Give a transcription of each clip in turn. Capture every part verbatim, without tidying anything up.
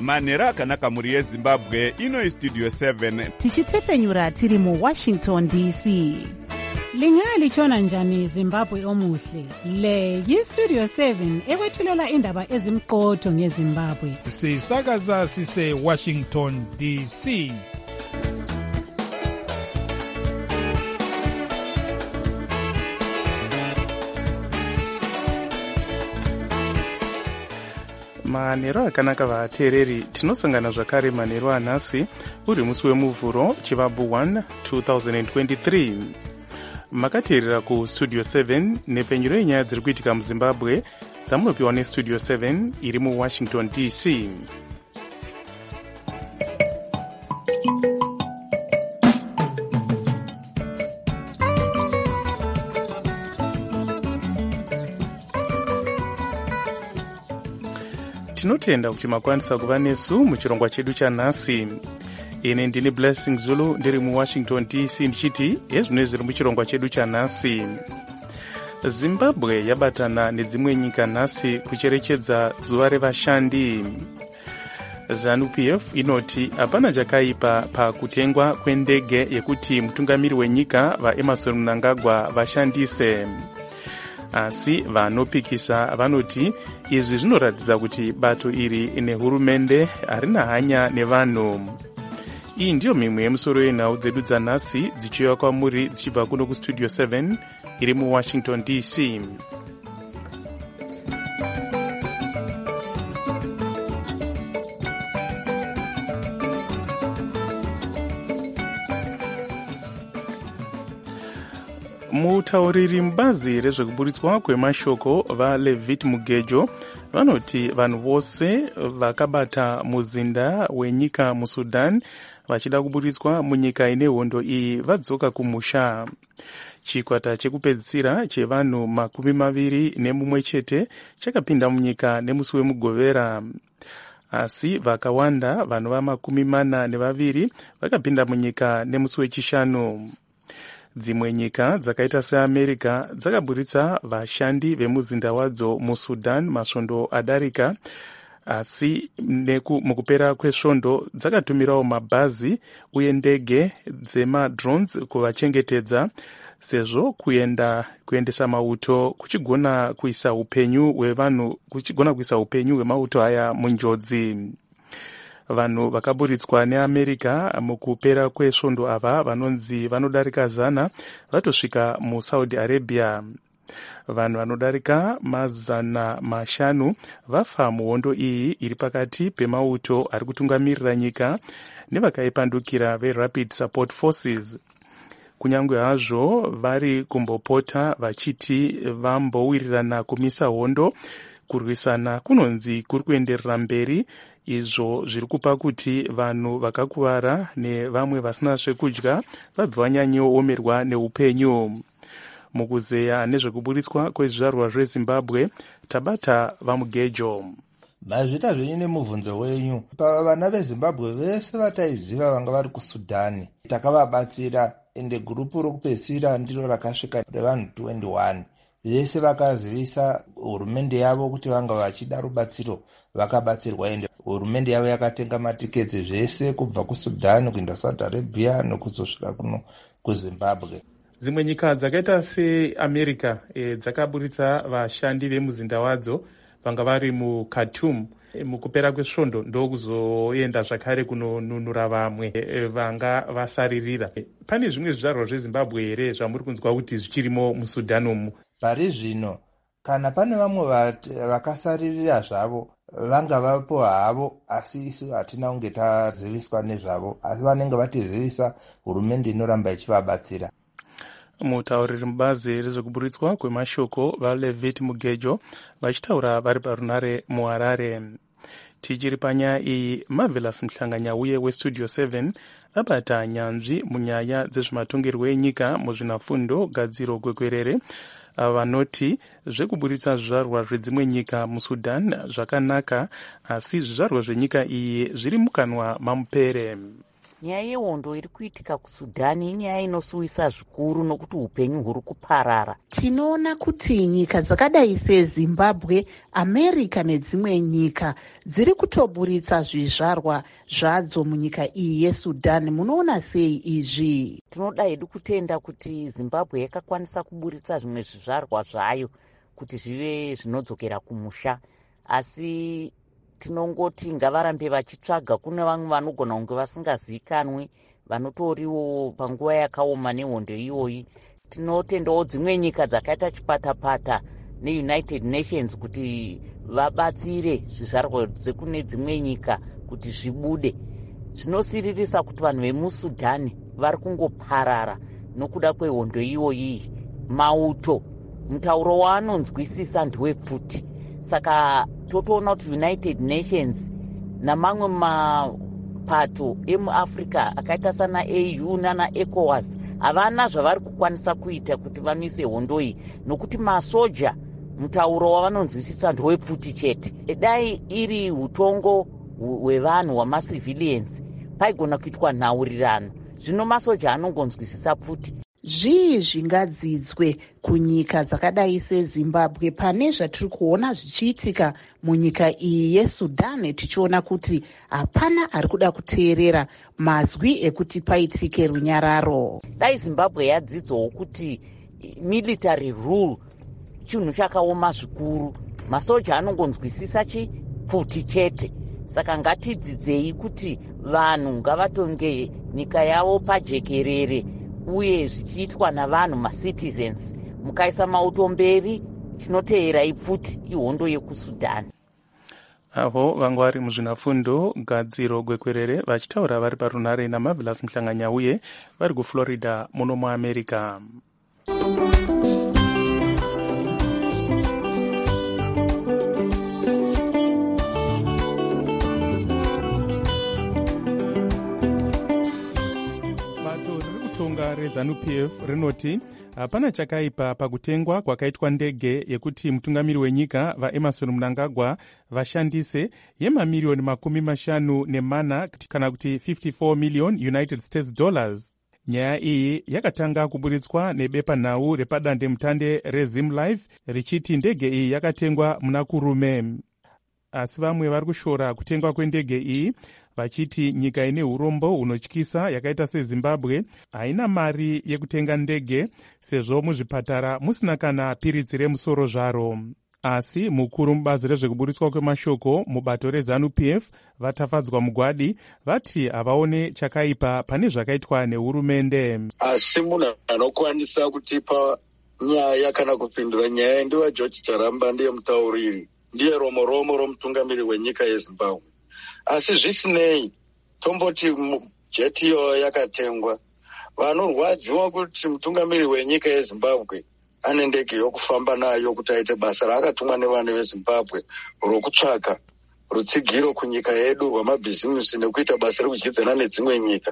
manhero akanaka mhuri yezimbabwe. Ino Studio seven tichitefenyura tiri muWashington D C. Lingalitshona njani Zimbabwe omuhle? Le yiStudio seven ekwethulela indaba ezimqotho ngeZimbabwe. Sisakaza sise Washington D C. manhero akanaka vateereri, tinosangana zvakare manhero anhasi uri musi wemuvhuro chivabvu one twenty twenty-three. Makateerera kuStudio seven nepfenyuro yenyaya dziri kuitika muZimbabwe dzamunopiwa neStudio seven iri muWashington D C. Tinotenda kuti makwanisa kuva nesu muchirongwa chedu chanhasi. Ine ndini Blessing Zulu ndiri muWashington D C ndichiti hezvino zviri muchirongwa chedu chanhasi. Zimbabwe yabatana nedzimwe nyika nhasi kucherechedza zuva revashandi. ZANU-P F inoti hapana chakaipa pakutengwa kwendege yekuti mutungamiri wenyika vaEmmerson Mnangagwa vashandise. Asi vanopikisa vanoti izvi zvinoratidza kuti bato iri nehurumende harina hanya nevanhu. Iyi ndiyo mimwe yemusoro yenhau dzedu dzanhasi dzichiuya kwamuri dzichibva kuno kuStudio seven iri muWashington D C. Mutauriri mubazi rezvekuburitswa kwemashoko vaLevit Mugejo vanoti vanhu vose vakabata muzinda wenyika muSudan vachida kuburitswa munyika ine hondo iyi vadzoka kumusha. Chikwata chekupedzisira chevanhu makumi maviri nemumwe chete chakapinda munyika nemusi wemugovera. Asi vakawanda vanhu vamakumi mana nevaviri vakapinda munyika nemusi wechishanu. Dzimwe nyika dzakaita seAmerica dzakaburitsa vashandi vemuzinda wadzo muSudan masvondo adarika, asi mukupera kwesvondo dzakatumirawo mabhazi uye ndege dzemadrones kuvachengetedza, sezvo kuenda kuendesa mauto kuchigona kuisa upenyu hwevanhu kuchigona kuisa upenyu hwemauto aya munjodzi. Vanhu vakaburitswa neAmerica mukupera kwesvondo ava vanonzi vanodarika zana vatosvika muSaudi Arabia. Vanhu vanodarika mazana mashanu vafa muhondo iyi iri pakati pemauto ari kutungamirira nyika nevakaipandukira veRapid Support Forces. Kunyange hazvo vari kumbopota vachiti vambowirirana kumisa hondo, kurwisana kunonzi kuri kuenderera mberi, izvo zviri kupa kuti vanhu vakakuvara nevamwe vasina zvekudya vabve vanyanyoomerwa neupenyu. Mukuzeya nezvekuburitswa kwezvizvarwa zveZimbabwe tabata vaMugejo. Mazvita zvenyu nemubvunzo wenyu, vana veZimbabwe vese vataiziva vanga vari kuSudani takavabatsira, ende gurupu rokupedzisira ndiro rakasvika revanhu twenty-one. Vese vakazivisa hurumende yavo kuti vanga vachida rubatsiro, vakabatsirwa, ende hurumende yavo yakatenga matiketi zvese kubva kuSudani kuenda Saudi Arabia nokuzosvika kuno kuZimbabwe. Dzimwe nyika dzakaita seAmerica e, dzakaburitsa vashandi vemuzinda wadzo vanga vari muKhartoum. E, mukupera kwesvondo ndokuzoenda zvakare kunonunura vamwe e, vanga vasaririra. E, pane zvimwe zvizvarwa zveZimbabwe here zvamuri kunzwa kuti zvichirimo muSudan umu? Pari zvino kana pane vamwe vakasaririra zvavo vanga vapo havo, asi isu hatina kunge taziviswa nezvavo, asi vanenge vatizivisa hurumende inoramba ichivabatsira. Mutauriri mubazi rezvekuburitswa kwemashoko vaLevit Mugejo vachitaura vari parunare muHarare. Tichiri panyaya iyi, Marvelous Mhlanganyauye weStudio seven abata nyanzvi munyaya dzezvematongerwo enyika muzvinafundo gadziro gwekwerere. Vanoti zvekuburitsa zvizvarwa zvedzimwe nyika muSudan zvakanaka, asi zvizvarwa zvenyika iyi zviri mukanwa mamupere. nyaya yehondo iri kuitika kusudhani inyaya inosuwisa zvikuru nokuti upenyu huri kuparara. Tinoona kuti nyika dzakadai seZimbabwe, America nedzimwe nyika dziri kutoburitsa zvizvarwa zvadzo munyika iyi yeSudan. Munoona sei izvi? Tinoda hedu kutenda kuti Zimbabwe yakakwanisa kuburitsa zvimwe zvizvarwa zvayo kuti zvive zvinodzokera kumusha, asi tinongoti ngavarambe vachitsvaga. Kune vamwe vanogona kunge vasingazikanwi vanotoriwo panguva yakaoma nehondo iyoyi. Tinotendawo dzimwe nyika dzakaita chipatapata neUnited Nations kuti vabatsire zvizvarwa dzekune dzimwe nyika kuti zvibude. Zvinosiririsa kuti vanhu vemuSudani vari kungoparara nokuda kwehondo iyoyi. Mauto mutauro waanonzwisisa ndewepfuti. Saka totoona kuti United Nations namamwe mapato emuAfrica akaita sana A U nana ECOWAS havana zvavari kukwanisa kuita kuti vamise hondo iyi, nokuti masoja mutauro wavanonzwisisa ndewepfuti chete. Dai iri utongo hwevanhu hwamacivilians paigona kuitwa nhaurirano. Zvino masoja anongonzwisisa pfuti. Zvii zvingadzidzwe kunyika dzakadai seZimbabwe pane zvatiri kuona zvichiitika munyika iyi yeSudan, tichiona kuti hapana ari kuda kuteerera mazwi ekuti paitike runyararo. Dai Zimbabwe yadzidzawo kuti military rule chinhu chakaoma zvikuru, masoja anongonzwisisa chipfuti chete. Saka ngatidzidzei kuti vanhu ngavatonge nyika yavo pajekerere uye zvichiitwa navanhu macitizens. Mukaisa mauto mberi chinoteera ipfuti ihondo yekuSudani. Avo vanga vari muzvinafundo gadziro gwekwerere vachitaura vari parunare naMarvelous Muhlanganya uye vari kuFlorida muno muAmerica. Tonga reZANU-P F rinoti hapana chakaipa pakutengwa kwakaitwa ndege yekuti mutungamiri wenyika vaEmmerson Mnangagwa vashandise yemamiriyoni makumi mashanu nemana kana kuti fifty-four million United States dollars. Nyaya iyi yakatanga kuburitswa nebepanhau repadande mutande reZimlife richiti ndege iyi yakatengwa muna kurume. Asi vamwe vari kushora kutengwa kwendege iyi vachiti nyika ine urombo hunotyisa yakaita seZimbabwe haina mari yekutenga ndege sezvo muzvipatara musina kana piritsi remusoro zvaro. Asi mukuru mubazi rezvekuburitswa kwemashoko mubato reZANU-P F vatafadzwa mugwadi vati havaone chakaipa pane zvakaitwa nehurumende. Asi munhu anokwanisa kutipa nyaya kana kupindura nyaya ndiwa George Charamba, ndiye mutauriri, ndiye romoromo romutungamiri wenyika yeZimbabwe. Asi zvisinei, tomboti jeti iyo yakatengwa, vanorwadziwa kuti mutungamiri wenyika yeZimbabwe ane ndege yokufamba nayo kuti aite basa raakatumwa nevanhu veZimbabwe rokutsvaka rutsigiro kunyika yedu rwamabhizimusi nekuita basa rekudyidzana nedzimwe nyika.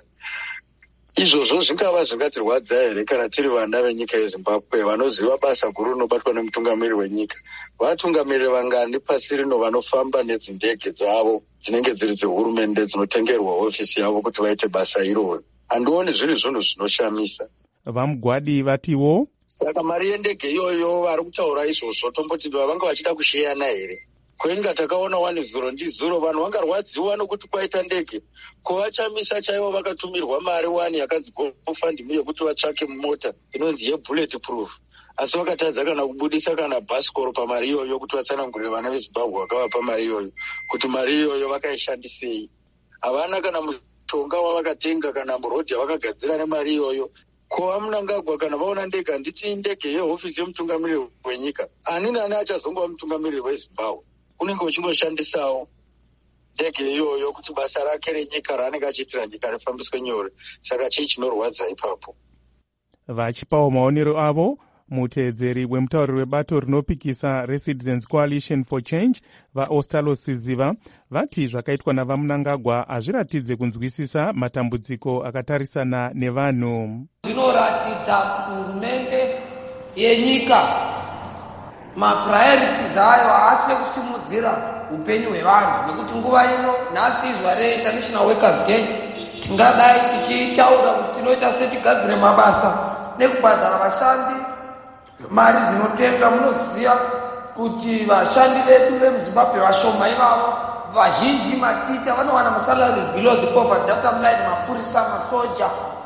Izvozvo zvingava zvingatirwadza here kana tiri vana venyika yeZimbabwe vanoziva basa guru rinobatwa nemutungamiri wenyika? Vatungamiri vangani pasi rino vanofamba nedzindege dzavo dzinenge dziri dzehurumende dzinotengerwa hofisi yavo kuti vaite basa iroro? Handioni zviri zvinhu zvinoshamisa. Vamugwadi vatiwo saka mari yendege iyoyo vari kutaura izvozvo tomboti vanga vachida kusheyana here? Kwenga takaona one zero ndi zero vanhu vangarwadziwa nokuti kwaita ndege, kovachamisa chaivo vakatumirwa mari wani yakanzi GoFundMe yekuti vatsvake mota inonzi yebullet proof, asi vakatadza kana kubudisa kana bhasikoro pamari iyoyo kuti vatsanangurire vana veZimbabwe vakavapa mari iyoyo kuti mari iyoyo vakaishandisei. Havana kana mushonga wavakatenga kana murodhi yavakagadzira nemari iyoyo. Kova Mnangagwa kana vaona ndege, handiti ndege yehofisi yemutungamiri wenyika, ani nani achazongova mutungamiri weZimbabwe. Unenge uchingoshandisawo ndege iyoyo kuti basa rake renyika raanenge achiitira nyika rifambiswe nyore. Saka chii chinorwadza ipapo? Vachipawo maonero avo, muteedzeri wemutauriri webato rinopikisa reCitizens Coalition for Change vaOstalo Siziva vati zvakaitwa navaMnangagwa hazviratidze kunzwisisa matambudziko akatarisana nevanhu. Zvinoratidza hurumende yenyika mapriorities ayo haasi kusimudzira upenyu hwevanhu, nekuti nguva ino nhasi izwa reInternational Workers Day tingadai tichitaura kuti tinoita setigadzire mabasa nekubhadhara vashandi mari dzinotenga. Munoziva kuti vashandi vedu vemuZimbabwe vashoma ivavo, vazhinji maticha vanowana masalary below the poverty bottom line, mapurisa, masoja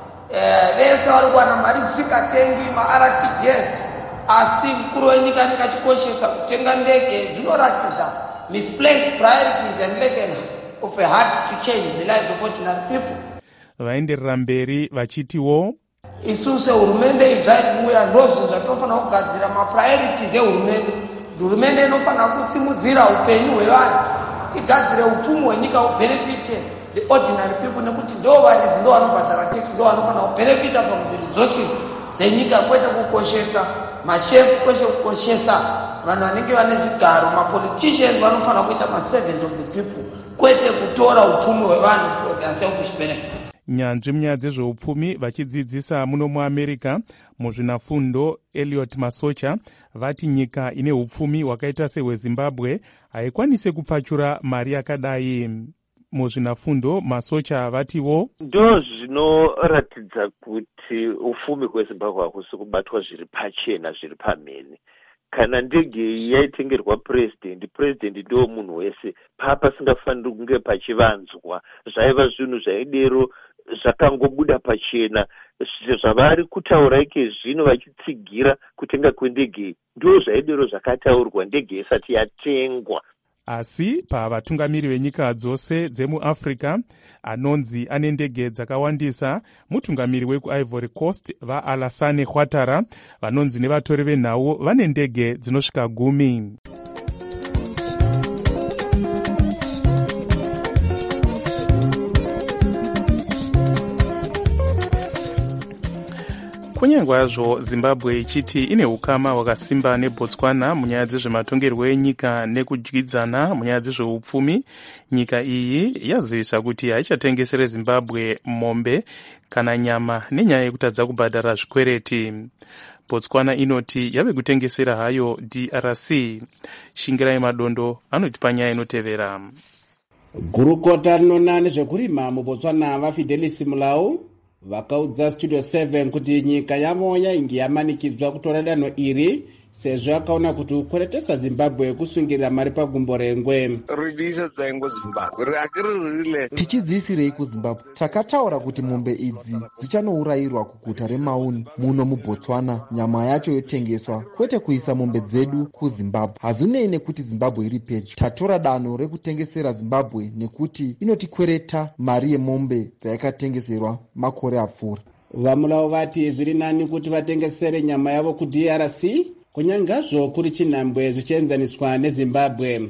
vese vari kuwana mari dzisingatengi ma-R T G S. Asi mukuru wenyika nekachikoshesa kutenga ndege dzinoratidza misplaced priorities and lack of a heart to change the lives of ordinary people. Vaenderera mberi vachitiwo isusu sehurumende izvaibuya ndozvinhu zvatinofanira kugadzira mapriorities ehurumende. Hurumende inofanira kusimudzira upenyu hwevanhu, tigadzire upfumi hwenyika hubenefite the ordinary people, nekuti ndo varidzi ndo vanobhadhara tax, ndo vanofanira kubenefita from the resources dzenyika, kwete kukoshesa mashefu, kwete kukoshesa vanhu vanenge vane zvigaro. Mapoliticians vanofanira kuita maservants of the people, kwete kutora upfumi hwevanhu for their selfish benefit. nyanzvi munyaya dzezveupfumi vachidzidzisa muno muamerica muzvinafundo Elliot Masocha vati nyika ine upfumi hwakaita sehweZimbabwe haikwanise kupfachura mari yakadai. Muzvinafundo Masocha vatiwo ndo zvinoratidza kuti upfumi hweZimbabwe hakusi kubatwa zviri pachena, zviri pamhene. Kana ndege yaitengerwa president, president ndo munhu wese, papa singafaniri kunge pachivanzwa. Zvaiva zvinhu zvaidero zvakangobuda pachena, zvavari kutaura ike zvino vachitsigira kutenga kwendege ndo zvaidero zvakataurwa ndege isati yatengwa. Asi pavatungamiri venyika dzose dzemuAfrica anonzi ane ndege dzakawandisa mutungamiri wekuIvory Coast vaAlassane Ouattara vanonzi nevatori venhau vane ndege dzinosvika gumi. Kunyangwazvo Zimbabwe ichiti ine ukama hwakasimba neBotswana munyaya dzezvematongerwo enyika nekudyidzana munyaya dzezveupfumi, nyika iyi yazivisa kuti haichatengesere Zimbabwe mombe kana nyama nenyaya yekutadza kubhadhara zvikwereti. Botswana inoti yave kutengesera hayo D R C. Shingirai Madondo anoti panyaya inotevera. Gurukota rinona nezvekurima muBotswana vaFidelis Mulau vakaudza Studio seven kuti nyika yavo yainge yamanikidzwa kutora danho iri sezvo akaona kuti kukweretesa Zimbabwe kusungirira mari pagumbo rengwe. Tichidziisirei kuZimbabwe? Takataura kuti mombe idzi dzichanourayirwa kuguta reMaun muno muBotswana, nyama yacho yotengeswa, kwete kuisa mombe dzedu kuZimbabwe. Hazvinei nekuti Zimbabwe iri pedyo. Tatora danho rekutengesera Zimbabwe nekuti inotikwereta mari yemombe dzayakatengeserwa makore apfuura. Vamulawo vati zviri nani kuti vatengesere nyama yavo kuD R C kunyangazvo kuri chinhambwe zvichienzaniswa neZimbabwe.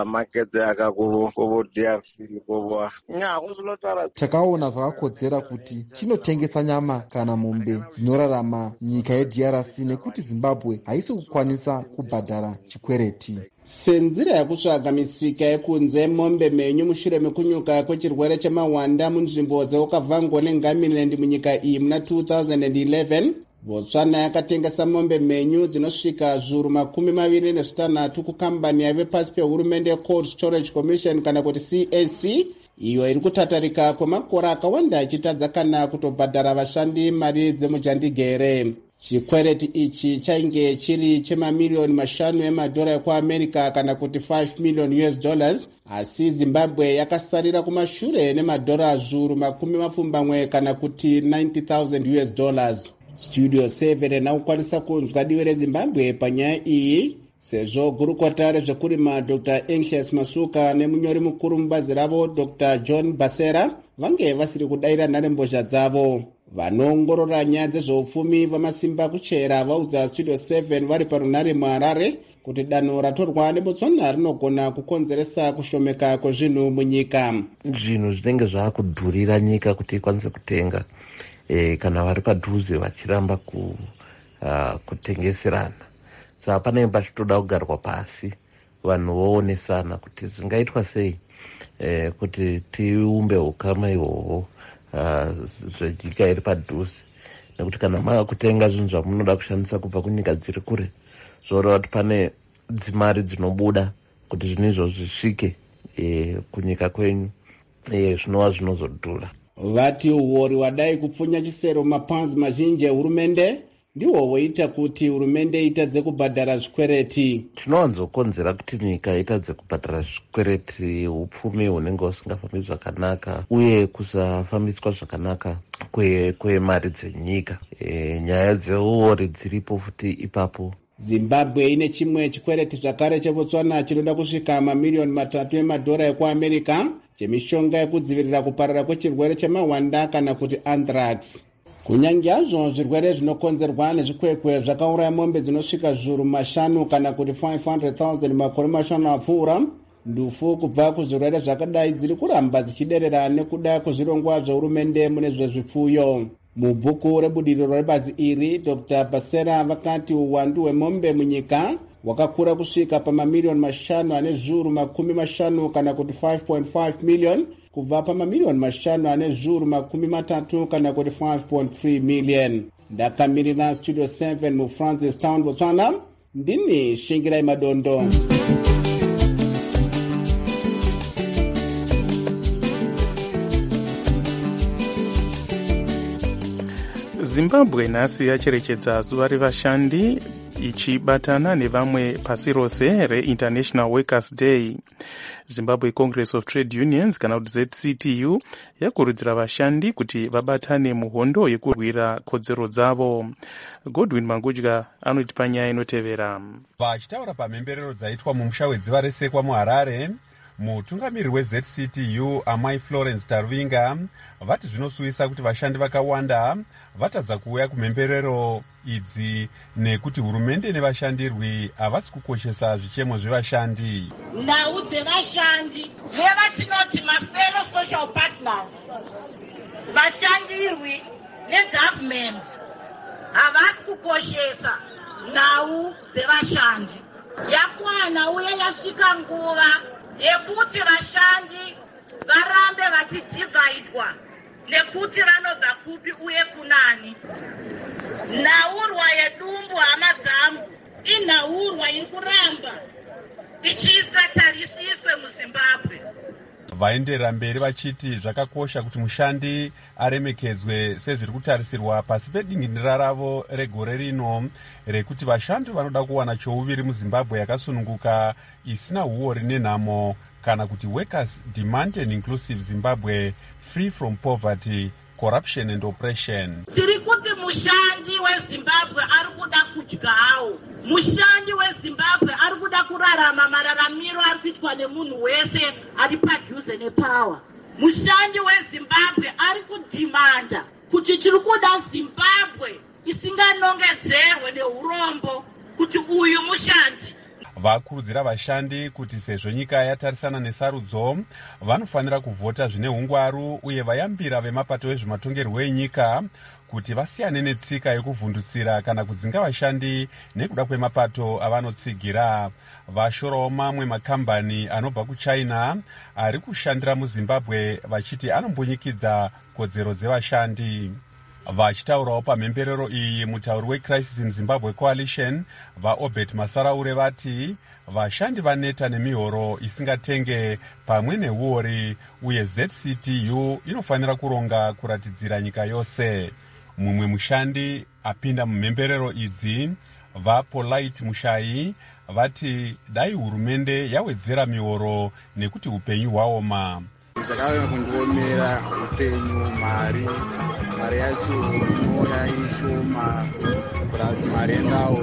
Takaona zvakakodzera kuti tinotengesa nyama kana mombe dzinorarama nyika yeD R C nekuti Zimbabwe haisi kukwanisa kubhadhara chikwereti. Senzira yakutsvaga misika yekunze mombe menyu mushure mekunyuka kwechirwere chemahwanda munzvimbo dzeukavhangwa neNgamiland munyika iyi muna two thousand eleven, Botswana yakatengesa mombe menyu dzinosvika zviuru makumi maviri nezvitanhatu kukambani yave pasi pehurumende Cold Storage Commission kana kuti C S C, iyo iri kutatarika kwemakore akawanda ichitadza kana kutobhadhara vashandi mari dzemujandigere. Chikwereti ichi chainge chiri chemamiliyoni mashanu emadhora ekuAmerica kana kuti five million U S dollars, asi Zimbabwe yakasarira kumashure nemadhora zviuru makumi mapfumbamwe kana kuti ninety thousand U S dollars. Studio seven naukwanisa kunzwa divi reZimbabwe panyaya iyi sezvo gurukota rezvekurima Doctor Anxious Masuka nemunyori mukuru mubazi ravo Doctor John Basera vange vasiri kudaira nharembozha dzavo. Vanoongorora nyaya dzezveupfumi vamasimba kuchera vaudza Studio seven vari parunhare muHarare kuti danho ratorwa neBotswana rinogona kukonzeresa kushomeka kwezvinhu munyika. Zvinhu zvinenge zvakudhurira nyika kuti ikwanise kutenga e, kana vari padhuze vachiramba ku, uh, kutengeserana. Saka pane pachitoda kugarwa pasi vanhu voonesana kuti zvingaitwa sei e, kuti tiumbe ukama ihwohwo zvenyika iri padhuze, nekuti kana mava kutenga zvinhu zvamunoda kushandisa kubva kunyika dziri kure zvoreva kuti pane dzimari dzinobuda kuti zvinhu izvo zvisvike e, kunyika kwenyu e, zvinova zvinozodhura. Vati uori wadai kupfunya chisero mapanzi mazhinji ehurumende ndiwo woita kuti hurumende itadze kubhadhara zvikwereti. Zvinowanzokonzera kuti nyika itadze kubhadhara zvikwereti upfumi hunenge husingafambi zvakanaka uye kusafambiswa zvakanaka kwemari kwe dzenyika. E, nyaya dzeuori dziripo futi ipapo. Zimbabwe ine chimwe chikwereti zvakare cheBotswana chinoda kusvika mamiliyoni matatu emadhora ekuAmerica chemishonga yekudzivirira kuparara kwechirwere chemahwanda kana kuti anthrax. Kunyange hazvo zvirwere zvinokonzerwa nezvikwekwe zvakauraya mombe dzinosvika zviuru mashanu kana kuti five hundred thousand makore mashanu apfuura, ndufu kubva kuzvirwere zvakadai dziri kuramba dzichiderera nekuda kwezvirongwa zvehurumende mune zvezvipfuyo. Mubhuku rebudiriro rebazi iri, Doctor Basera vakati uwandu hwemombe munyika wakakura kusvika pamamiliyoni mashanu ane zviuru makumi mashanu kana kuti five point five million kubva pamamiliyoni mashanu ane zviuru makumi matatu kana kuti five point three million. Ndakamirira Studio seven mu Francistown, Botswana, ndini Shingirai Madondo. Zimbabwe nhasi yacherechedza zuva revashandi ichibatana nevamwe pasi rose reInternational Workers' Day. Zimbabwe Congress of Trade Unions kana kuti Z C T U yakurudzira vashandi kuti vabatane muhondo yekurwira kodzero dzavo. Godwin Mangudya anotipa nyaya inotevera. Vachitaura pamhemberero dzaitwa mumusha wedziva resekwa muHarare, mutungamiriri weZ C T U Amai Florence Tarvinga vati zvinosuvisa kuti vashandi vakawanda vatadza kuuya kumhemberero idzi nekuti hurumende nevashandirwi havasi kukoshesa zvichemo zvevashandi. Nhau dzevashandi nevatinoti mafellow social partners, vashandirwi negovernment havasi kukoshesa nhau dzevashandi. Yakwana uye yasvika nguva yekuti vashandi varambe vachidhivhaidwa nekuti vanobva kupi uye kunani. Nhaurwa yedumbu hama dzangu inhaurwa iri kuramba ichikatarisiswe muZimbabwe. Vaenderera mberi vachiti zvakakosha kuti mushandi aremekedzwe sezviri kutarisirwa pasi pedingindira ravo regore rino rekuti vashandi vanoda kuwana chouviri muZimbabwe yakasununguka isina uori nenhamo kana kuti Workers Demand and Inclusive Zimbabwe Free from Poverty, Corruption and Oppression. Tiri kuti mushandi weZimbabwe ari kuda kudyawo. Mushandi weZimbabwe ari kuda kurarama mararamiro ari kuitwa nemunhu wese ari padhuze nepower. Mushandi weZimbabwe ari kudhimanda kuti tiri kuda Zimbabwe isinganongedzerwe neurombo kuti uyu mushandi. Vakurudzira vashandi kuti sezvo nyika yatarisana nesarudzo vanofanira kuvhota zvine hungwaru uye vayambira vemapato ezvematongerwo enyika kuti vasiyane netsika yekuvhundutsira kana kudzinga vashandi nekuda kwemapato avanotsigira. Vashorawo mamwe makambani anobva kuChina ari kushandira muZimbabwe vachiti anombonyikidza kodzero dzevashandi. Vachitaurawo pamhemberero iyi, mutauri weCrisis in Zimbabwe Coalition vaObert Masaraure vati vashandi vaneta nemihoro isingatenge pamwe neuori uye Z C T U inofanira kuronga kuratidzira nyika yose. Mumwe mushandi apinda mumhemberero idzi, vaPolite Mushai, vati dai hurumende yawedzera mihoro nekuti upenyu hwaoma. Zvakauya kundiomera upenyu, mari mari yacho moya ishoma plus mari endawo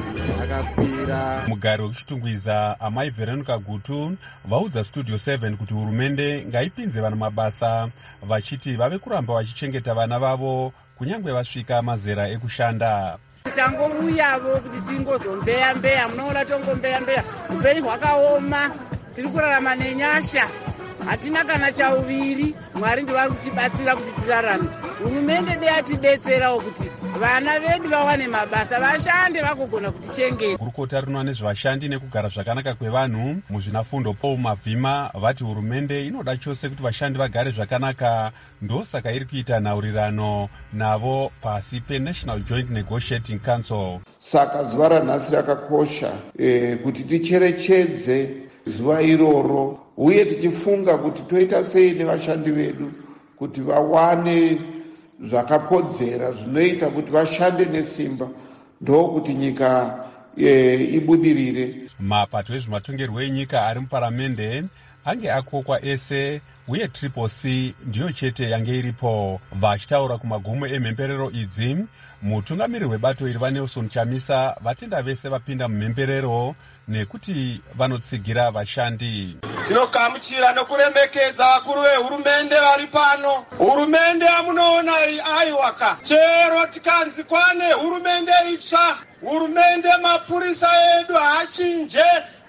akakwira. Mugari wekuchitungwiza Amai Veronica Gutu vaudza Studio seven kuti hurumende ngaipinze vana mabasa vachiti vave kuramba vachichengeta vana vavo kunyange vasvika mazera ekushanda. Tangouyavo kuti tingozombeya mbeya, munoona tongombeya mbeya, upenyu hwakaoma, tiri kurarama nenyasha. hatina kana chauviri. Mwari ndivari kutibatsira kuti tirarame. Hurumende dei atibetserawo kuti vana vedu vawane mabasa, vashande vagogona kutichengeta. Gurukota rinoona nezvevashandi nekugara zvakanaka kwevanhu muzvinafundo Paul Mavhima vati hurumende inoda chose kuti vashandi vagare zvakanaka, ndosaka iri kuita nhaurirano navo pasi peNational Joint Negotiating Council. Saka zuva ranhasi rakakosha e, kuti ticherechedze zuva iroro uye tichifunga kuti toita sei nevashandi vedu kuti vawane zvakakodzera zvinoita kuti vashande nesimba, ndokuti nyika e, ibudirire. Mapato ezvematongerwo enyika ari muparamende ange akokwa ese uye triple C ndiyo chete yange iripo. Vachitaura kumagumo emhemberero idzi, mutungamiri webato iri vaNelson Chamisa vatenda vese vapinda mumhemberero nekuti vanotsigira vashandi. Tinogamuchira nokuremekedza vakuru vehurumende vari pano. Hurumende yamunoona aiwaka, chero tikanzi kwane hurumende itsva, hurumende mapurisa edu haachinje,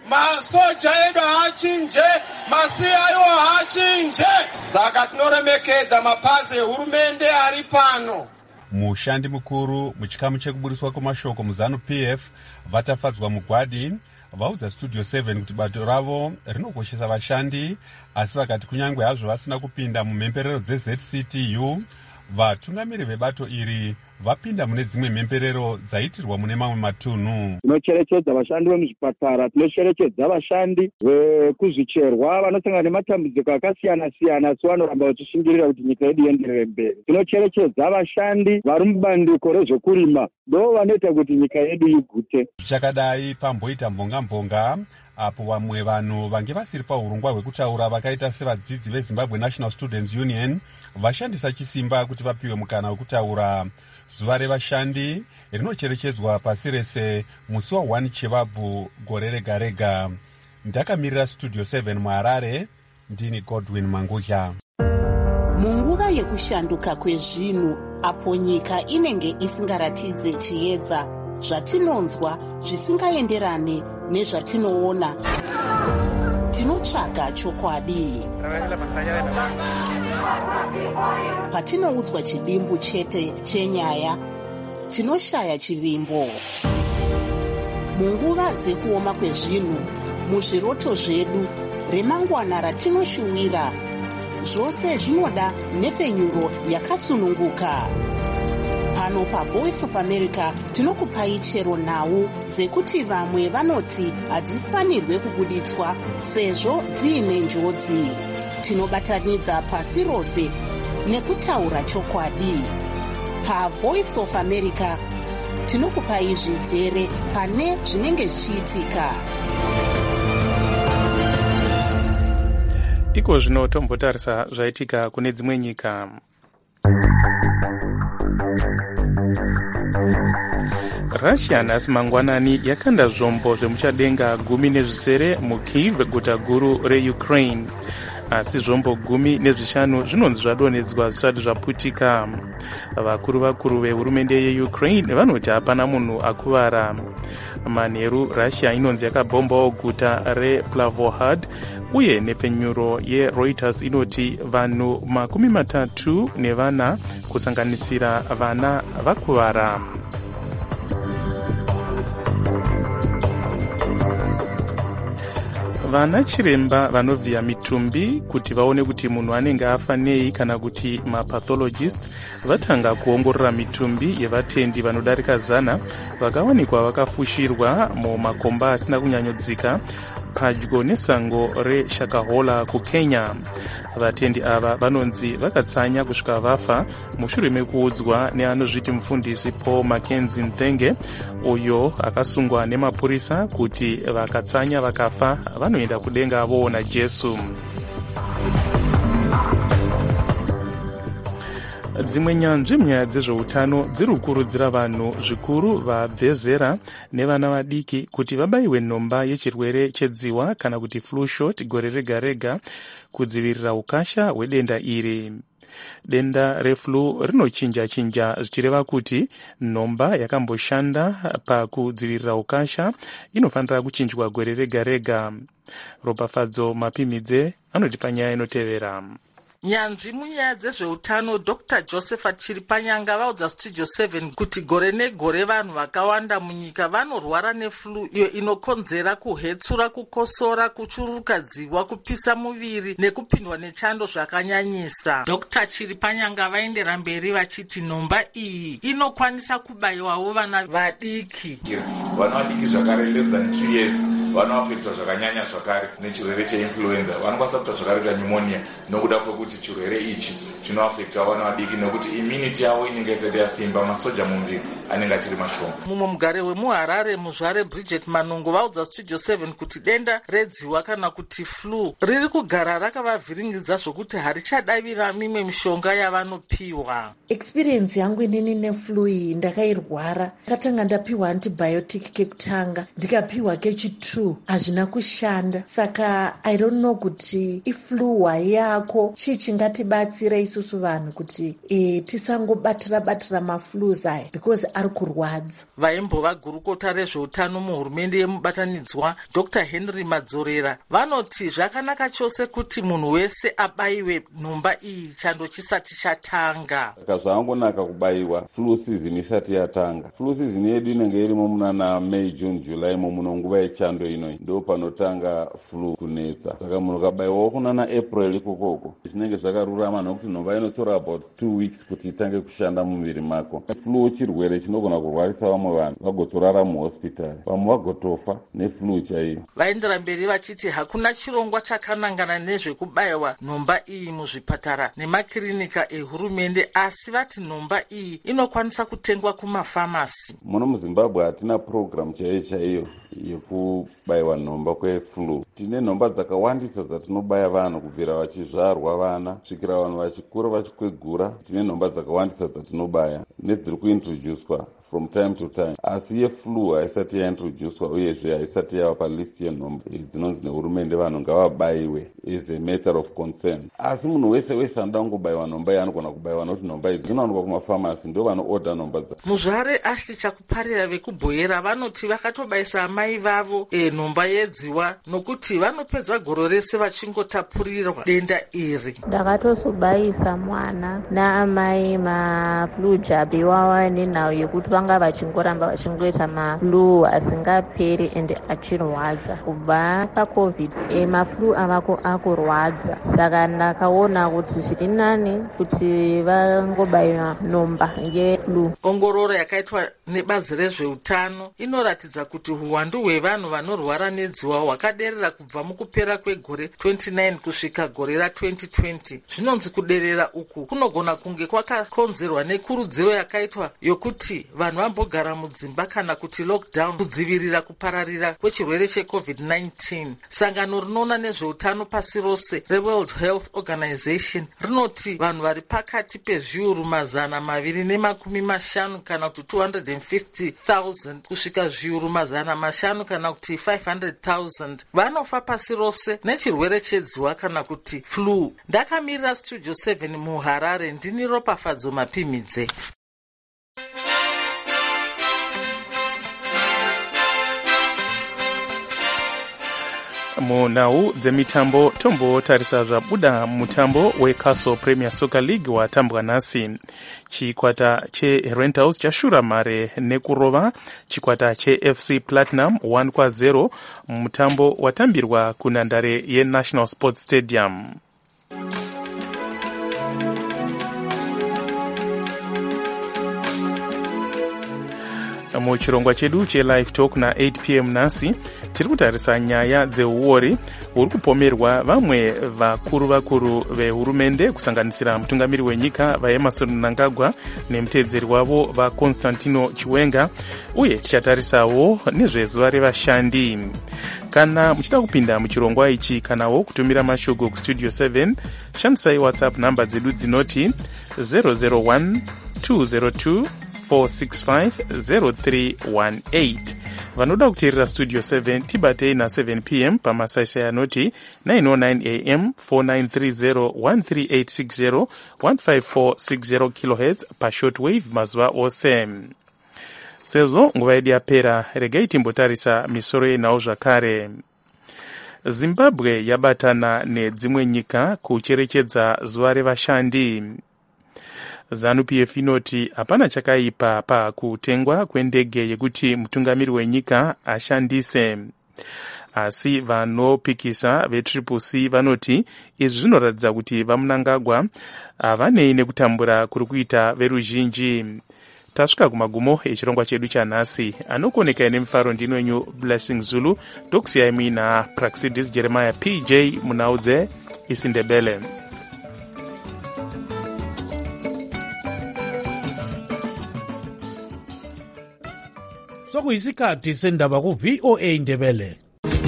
masoja edu haachinje, masiaiwo haachinje. Saka tinoremekedza mapazi ehurumende ari pano. Mushandi mukuru muchikamu chekuburiswa kwemashoko muzanu P F vatafadzwa mugwadi vaudza Studio seven kuti bato ravo rinokoshesa vashandi, asi vakati kunyange hazvo vasina kupinda mumhemberero dzeZ C T U, vatungamiri vebato iri vapinda mune dzimwe mhemberero dzaitirwa mune mamwe matunhu. Tinocherechedza vashandi vemuzvipatara, tinocherechedza vashandi vekuzvicherwa vanosangana nematambudziko akasiyana siyana asi vanoramba vachishingirira kuti nyika yedu ienderere mberi. Tinocherechedza vashandi vari mubandiko rezvekurima, ndo vanoita kuti nyika yedu igute. Zvichakadai pamboita mbonga mbonga apo vamwe vanhu vange vasiri paurongwa hwekutaura vakaita sevadzidzi veZimbabwe National Students Union vashandisa chisimba kuti vapiwe mukana wekutaura. Zuva revashandi rinocherechedzwa pasi rese musi wa first Chivabvu gore rega rega. Ndakamirira Studio seven muHarare, ndini Godwin Mangudya. Munguva yekushanduka kwezvinhu, apo nyika inenge isingaratidze chiedza, zvatinonzwa zvisingaenderane nezvatinoona, tinotsvaga chokwadi. Patinoudzwa chidimbu chete chenyaya, tinoshaya chivimbo. Munguva dzekuoma kwezvinhu, muzviroto zvedu, remangwana ratinoshuwira, zvose zvinoda nhepfenyuro yakasununguka. Pano paVoice of America tinokupai chero nhau dzekuti vamwe vanoti hadzifanirwe kubuditswa sezvo dziine njodzi. Tinobatanidza pasi rose nekutaura chokwadi. PaVoice of America tinokupai zvizere pane zvinenge zvichiitika. Iko zvino tombotarisa zvaitika kune dzimwe nyika. Russia nhasi mangwanani yakanda zvombo zvemuchadenga gumi nezvisere muKyiv, guta guru reUkraine. Asi zvombo gumi nezvishanu zvinonzi zvadonhedzwa zvisati zvaputika. Vakuru vakuru vehurumende yeUkraine vanoti hapana munhu akuvara. Manheru Russia inonzi yakabhombawo guta rePlavohrad, uye nepfenyuro yeReuters inoti vanhu makumi matatu nevana kusanganisira vana vakuvara. Vana chiremba vanovhiya mitumbi kuti vaone kuti munhu anenge afa nei kana kuti mapathologist vatanga kuongorora mitumbi yevatendi vanodarika zana vakawanikwa vakafushirwa mumakomba asina kunyanyodzika padyo nesango reShakahola kuKenya. Vatendi ava vanonzi vakatsanya kusvika vafa mushure mekuudzwa neanozviti mufundisi Paul Mackenzie Nthenge, uyo akasungwa nemapurisa kuti vakatsanya vakafa vanoenda kudenga voona Jesu. Dzimwe nyanzvi munyaya dzezveutano dziri kukurudzira vanhu zvikuru vabve zera nevana vadiki kuti vabayiwe nhomba yechirwere chedziwa kana kuti flu shot gore rega rega kudzivirira ukasha hwedenda iri. denda reflu rinochinja chinja zvichireva kuti nhomba yakamboshanda pakudzivirira ukasha inofanira kuchinjwa gore rega rega. Ropafadzo Mapimidze anoti panyaya inotevera. Nyanzvi munyaya dzezveutano Dr Josephat Chiripanyanga vaudza Studio seven kuti gore negore vanhu vakawanda munyika vanorwara neflu iyo inokonzera kuhetsura, kukosora, kuchururuka dzihwa, kupisa muviri nekupindwa nechando zvakanyanyisa. Dr Chiripanyanga vaendera mberi vachiti nhomba iyi inokwanisa kubayiwawo vana vadiki. Vana vadiki zvakare less than two years vanoafektwa zvakanyanya zvakare nechirwere cheinfluenza, vanokwanisa kuita zvakare pneumonia nokuda kwekuti chirwere ichi chinoafekta vana vadiki nekuti immunity yavo inenge isati yasimba, masoja mumuviri anenge achiri mashoma. Mumwe mugare wemuHarare muzvare Bridget Manungu vaudza Studio seven kuti denda redziwa kana kuti flu riri kugara rakavavhiringidza zvokuti harichadavira mimwe mishonga yavanopiwa. Experience yangu inini neflu iyi ndakairwara, ndakatanga ndapiwa antibiotic kekutanga, ndikapiwa kechitu, hazvina kushanda. Saka I don't know kuti iflu yako chii chingatibatsira isusu vanhu kuti e, tisangobatira batira maflus aya because ari kurwadza. Vaimbova gurukota rezveutano muhurumende yemubatanidzwa Dr Henry Madzorera vanoti zvakanaka chose kuti munhu wese abayiwe nhomba iyi chando chisati chatanga. Saka zvangonaka kubayiwa flu season isati yatanga. Flu season yedu inenge irimo munana May, June, July mo muno nguva yechando ino ndo panotanga flu kunetsa. Saka munhu kabayiwawo kunana April ikokoko zvinenge zvakarurama nokuti nhomba inotora about two weeks kuti itange kushanda mumuviri mako. Flu chirwere chinogona kurwarisa vamwe vanhu vagotorara muhospitari, vamwe vagotofa neflu chaiyo. Vaendera mberi vachiti hakuna chirongwa chakanangana nezvekubayiwa nhomba iyi muzvipatara nemakirinika ehurumende, asi vati nhomba iyi inokwanisa kutengwa kumafamasi. Muno muZimbabwe hatina program chaiyo chaiyo yekubayiwa nhomba kweflu. Tine nhomba dzakawandisa dzatinobaya vanhu kubvira vachizvarwa vana kusvikira vanhu vachikura vachikwegura. Tine nhomba dzakawandisa dzatinobaya nedziri kuintroducwa from time to time, asi yeflu haisati yaintroducwa uyezve haisati yava palist yenhomba dzinonzi nehurumende vanhu ngavabayiwe is a matter of concern. Asi munhu wese wese anoda kungobayiwa nhomba iyi anogona kubayiwa nokuti nhomba idzi dzinowanikwa kumafamasi, ndo vanoorder nhomba dza. Muzvare Ashley Chakuparira vekubhoyera vanoti vakatobayisa amai vavo e, nhomba yedziwa nokuti vanopedza goro rese vachingotapurirwa denda iri. Ndakatozobayisa mwana naamai maflu jabi wawa nenhau yekuti vanga vachingoramba vachingoita maflu asingaperi ende achirwadza. Kubva pacovid e, maflu avako akurwadza, saka ndakaona kuti zviri nani kuti vangobayiwa nhomba yeflu. Ongororo yakaitwa nebazi rezveutano inoratidza kuti huwandu hwevanhu vanorwara nedziwa hwakaderera kubva mukupera kwegore twenty-nine kusvika gore ra-twenty twenty. Zvinonzi kuderera uku kunogona kunge kwakakonzerwa nekurudziro yakaitwa yokuti vanhu vambogara mudzimba kana kuti lockdown kudzivirira kupararira kwechirwere checovid nineteen. Sangano rinoona nezveutano pasi rose reWorld Health Organization rinoti vanhu vari pakati pezviuru mazana maviri nemakumi mashanu kana kuti two hundred fifty thousand kusvika zviuru mazana mashanu kana kuti five hundred thousand vanofa pasi rose nechirwere chedziwa kana kuti flu. Ndakamirira Studio seven muHarare, ndini Ropafadzo Mapimidze. Munhau dzemitambo tombotarisa zvabuda mutambo weCastle Premier Soccer League watambwa nhasi. Chikwata cheRentals chashura mare nekurova chikwata cheF C Platinum one kwa zero mutambo watambirwa kunhandare yeNational Sports Stadium. Muchirongwa chedu chelive talk na eight p m nhasi tiri kutarisa nyaya dzeuori huri kupomerwa vamwe vakuru vakuru vehurumende kusanganisira mutungamiri wenyika vaEmmerson Mnangagwa nemutedzeri wavo vaConstantino Chiwenga, uye tichatarisawo nezvezuva revashandi. Kana muchida kupinda muchirongwa ichi kanawo kutumira mashoko kustudio seven, shandisai WhatsApp namba dzedu dzinoti zero zero one two zero two four six five zero three one eight vanoda kuteerera studio seven tibatei na-seven p m pamasaisai anoti nine oh nine a m four nine three zero one three eight six zero one five four six zero kilohertz pashortwave mazuva ose. Sezvo nguva yedu yapera, regai timbotarisa misoro yenawo zvakare. Zimbabwe yabatana nedzimwe nyika kucherechedza zuva revashandi. ZANU-P F inoti hapana chakaipa pakutengwa kwendege yekuti mutungamiri wenyika ashandise. Asi vanopikisa vetriple C vanoti izvi zvinoratidza kuti vamunangagwa havanei nekutambura kuri kuita veruzhinji. Tasvika kumagumo echirongwa chedu chanhasi. Anokoneka nemufaro ndinwenyu Blessing Zulu, ndokusiyai muina Praxidis Jeremiah P J Munaudze Isindebele. Sokuyisikhathi sendaba ku V O A Ndebele.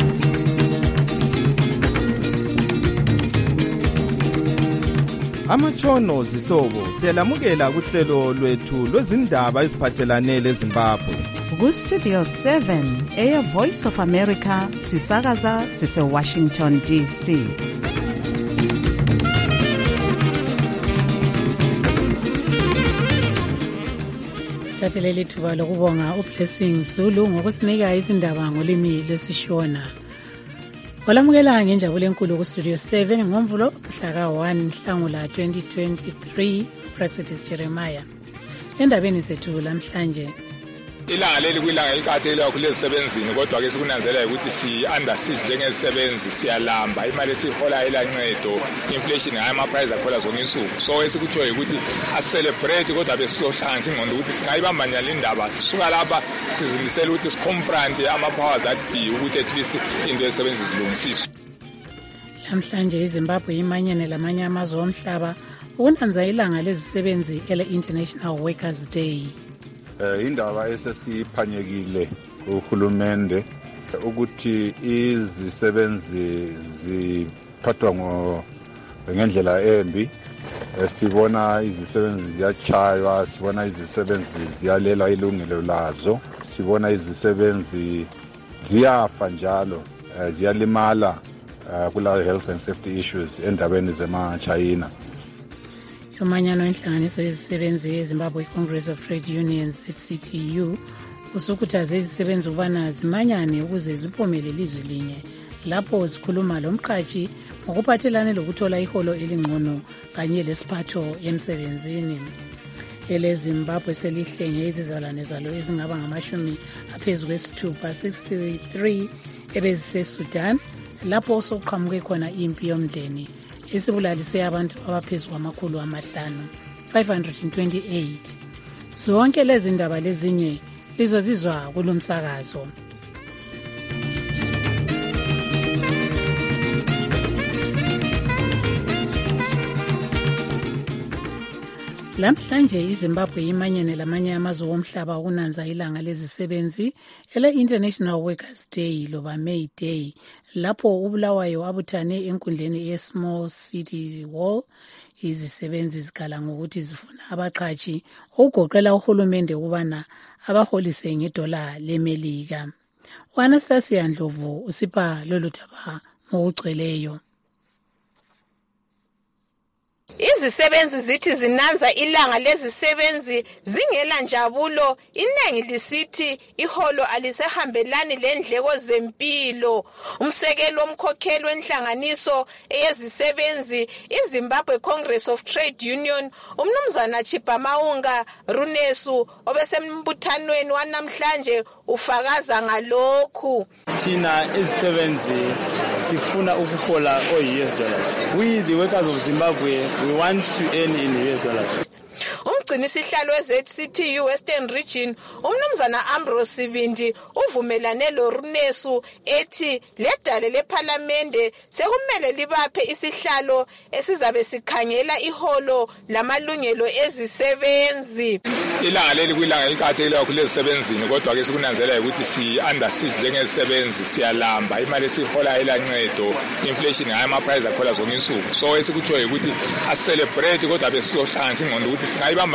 Amatshono zihlobo siyalamukela kuhlelo lwethu lwezindaba eziphathelane leZimbabwe. Ku Studio seven, Air Voice of America, sisakaza sise Washington D C. Sithathelele ithuba lokubonga uBlessing Zulu ngokusinika izindaba ngolimi lwesishona. Walamukela ngenjabulo enkulu ku Studio seven ngomvulo mhla ka one Nhlangula twenty twenty-three. Praxidis Jeremiah. Endabeni zethu lamhlanje, ilanga leli kwilanga eliqakathekile kakhulu ezisebenzini, kodwa ke sikunanzela ukuthi si under siege njengezisebenzi, siyalamba, imali esihola ilancedo, inflation hayi ama-price akhola zonke insuku. So esikutshoyo ukuthi asicelebrate, kodwa besiyohlanganisa ingqondo ukuthi singayibamba njani indaba, sisuka lapha sizimisela ukuthi siconfront ama-powers that be, ukuthi at least into ezisebenzi zilungisiswe. Lamhlanje iZimbabwe imanyene lamanye amazwe omhlaba ukunanza ilanga lezisebenzi ele-International Workers' Day. Uh, indaba esesiphanyekile uhulumende ukuthi izisebenzi ziphathwa ngendlela embi. Sibona izisebenzi ziyachaywa, sibona izisebenzi ziyalela ilungelo lazo, sibona izisebenzi ziyafa njalo, ziyalimala kula health and safety issues endabeni zema-China. Umanyano inhlanganiso yezisebenzi yeZimbabwe Congress of Trade Unions C T U usukhuthaze izisebenzi ukubana zimanyane ukuze ziphumelele ilizwe linye lapho zikhuluma lomqhatshi ngokuphathelane lokuthola iholo elingcono kanye lesiphatho emsebenzini. EleZimbabwe selihlenge izizalwane zalo ezingaba ngamashumi aphezu kwesithupha sixty-three ebeziseSudan lapho osoqhamuke khona impi yomndeni esibulalise abantu abaphezu kwamakhulu amahlanu five hundred twenty-eight. Zonke lezi ndaba lezinye lizozizwa kulomsakazo. Lamhlanje iZimbabwe imanyene lamanye amazwe omhlaba ukunanza ilanga lezisebenzi ele-International Workers' Day loba May Day, lapho uBulawayo abuthane enkundleni ye-Small City Hall. Izisebenzi zikhala ngokuthi zifuna abaqhatshi ukugoqela uhulumende ukubana abaholise ngedola leMelika. U-Anastasia Ndlovu usipha lolu daba ngokugcweleyo. Izisebenzi zithi zinanza ilanga lezisebenzi zingela njabulo, iningi lisithi iholo alisehambelani lendleko zempilo. Umsekelo omkhokheli wenhlanganiso eyezisebenzi iZimbabwe Congress of Trade Union umnumzana Chipamaunga Runesu obesembuthanweni wanamhlanje ufakaza ngalokhu. Thina izisebenzi sifuna ukuhola o-U S dollars. We the workers of Zimbabwe, we want to earn in U S dollars. Umgcinisihlalo we-Z C T U Western Region umnumzana Ambrose Sibindi uvumelane loRunesu ethi ledale lephalamende sekumele libaphe isihlalo esizabe sikhangela iholo lamalungelo ezisebenzi. Ilanga leli kwilanga eliqakathekile kakhulu ezisebenzini, kodwa ke sikunanzela ukuthi si under siege njengezisebenzi, siyalamba, imali esihola ilancedo, inflation hayi ama-price akhola zonke insuku. So esikutshoyo ukuthi asicelebrate, kodwa besiyohlanganisa ingqondo ukuthi singayibamba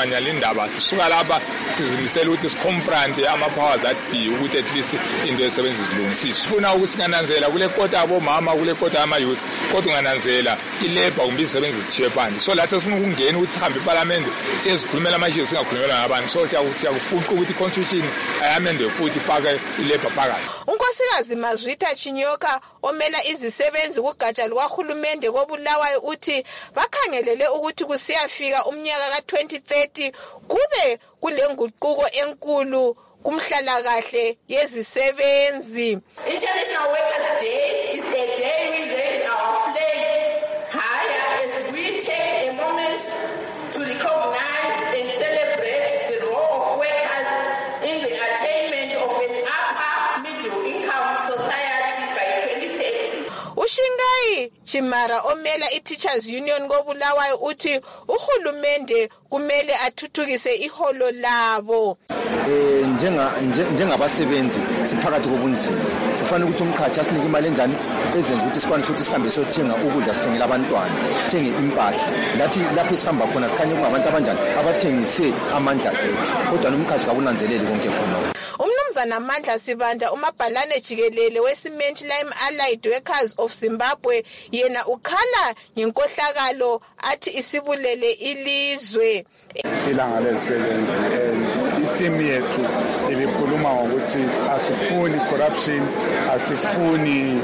manyala indaba sisuka lapha sizimisela ukuthi siconfront ama-powers that be ukuthi at least into ezisebenzi zilungisiswe. Sifuna ukuthi singananzela kule kota abomama kule kota ama-youth kodwa ungananzela ilebha kumbe izisebenzi zishiye phandle. So lathi sifuna ukungena ukuthi sihambe iphalamende siye sikhulumela manje singakhulumela ngabantu. So siyakufuqa ukuthi i-constitution ayamendwe futhi ifake ilebha phakathi. unkosikazi Mazwita Chinyoka omela izisebenzi kugatsha lukahulumende koBulawayo uthi bakhangelele ukuthi kusiyafika umnyaka ka twenty thirty kube kulenguquko enkulu kumhlalakahle yezisebenzi. International Workers' Day is a day we raise our flag higher as we take a moment to recognize and celebrate the role of workers in the attainment of an upper middle income society by twenty thirty. Ushingai Chimara omela i-Teachers Union koBulawayo uthi uhulumende kumele athuthukise iholo labo. Eh njenga njengabasebenzi siphakathi kobunzima. Kufanele ukuthi umkhathi asinike imali enjani ezenza ukuthi sikwanise ukuthi sihambe siyothenga ukudla sithengela abantwana, sithenge impahla. Lathi lapho sihamba khona sikhanye kungabantu abanjani abathengise amandla ethu. Kodwa nomkhathi kakunanzeleli konke khona. Umnumzana Mandla Sibanda umabhalane jikelele we-Cement Lime Allied Workers of Zimbabwe yena ukhala ngenkohlakalo athi isibulele ilizwe. Ilanga lezisebenzi and itheme yethu ibikhuluma ngokuthi asifuni corruption, asifuni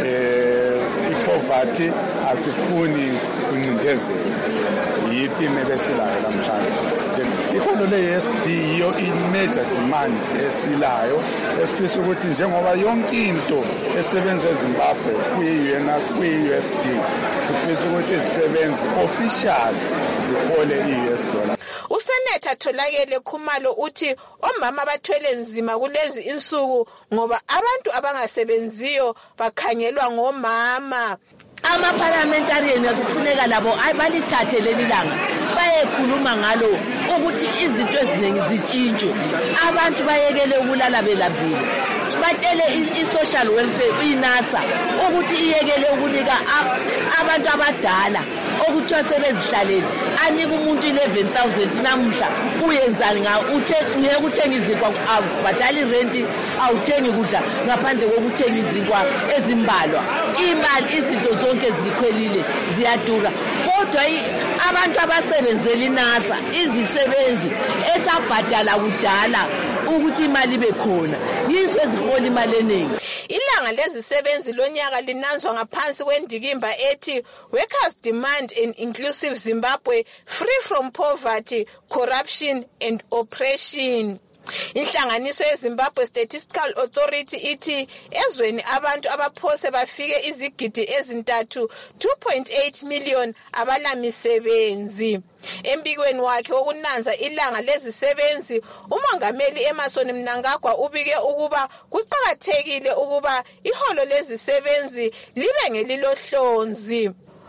i-poverty, asifuni uncindezelo. Yitheme besilayo namhlanje. Iholo le-S D yiyo i-major demand esilayo esifisa ukuthi njengoba yonke into esebenza eZimbabwe kuyiyena kwi-U S D sifisa ukuthi izisebenzi official zihole i-U S dollar. Usenetha Tholakele Khumalo uthi omama bathwele nzima kulezi insuku ngoba abantu abangasebenziyo bakhangelwa ngomama. Ama-parliamentarian kufuneka labo balithathe leli langa bayekhuluma ngalo ukuthi izinto eziningi zitshintshwe, abantu bayekele ukulala belambile, batshele i-social welfare i-NASA ukuthi iyekele ukunika abantu abadala okuthiwa sebezihlalele anika umuntu eleven thousand namuhla uyenzani nga ngeke uthenga izinkwa abhadala irenti awuthengi kudla ngaphandle kokuthenga izinkwa ezimbalwa. Imali izinto zonke zikhwelile ziyadura kodwa abantu abasebenzela iNASA izisebenzi esabhadala kudala ukuthi imali bekhona yizo ezihola imali eningi. Ilanga lezisebenzi lonyaka linanzwa ngaphansi kwendikimba ethi Workers Demand an Inclusive Zimbabwe Free from Poverty, Corruption and Oppression. Inhlanganiso yeZimbabwe Statistical Authority ithi ezweni abantu abaphose bafike izigidi ezintathu two point eight million abalamisebenzi. Embikweni wakhe wokunanza ilanga lezisebenzi umongameli Emmerson Mnangagwa ubike ukuba kuqhakathekile ukuba iholo lezisebenzi libe ngelilohlonzi.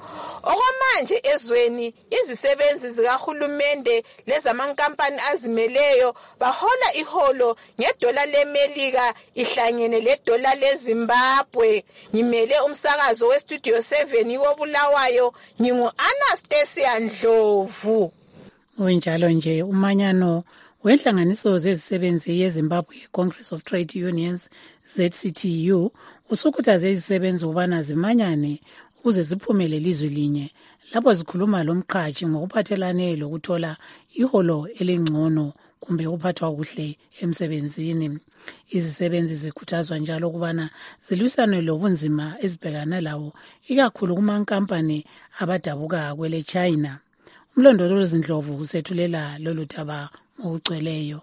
Okwamanje ezweni izisebenzi zikahulumende lezamankampani azimeleyo bahola iholo ngedola leMelika ihlangene ledola leZimbabwe. Ngimele umsakazo weStudio seven koBulawayo ngingu-Anastasia Ndlovu. Onjalo nje umanyano wenhlanganiso zezisebenzi yeZimbabwe Congress of Trade Unions Z C T U usukhuthaze izisebenzi ubana zimanyane ukuze ziphumele ilizwe linye lapho zikhuluma lomqhashi ngokuphathelane lokuthola iholo elingcono kumbe ukuphathwa kuhle emsebenzini. Izisebenzi zikhuthazwa njalo ukubana zilwisane lobunzima ezibhekana lawo ikakhulu kumankampani abadabuka kwele China. Umlondolozi Ndlovu usethulela lolu thaba ngokugcweleyo.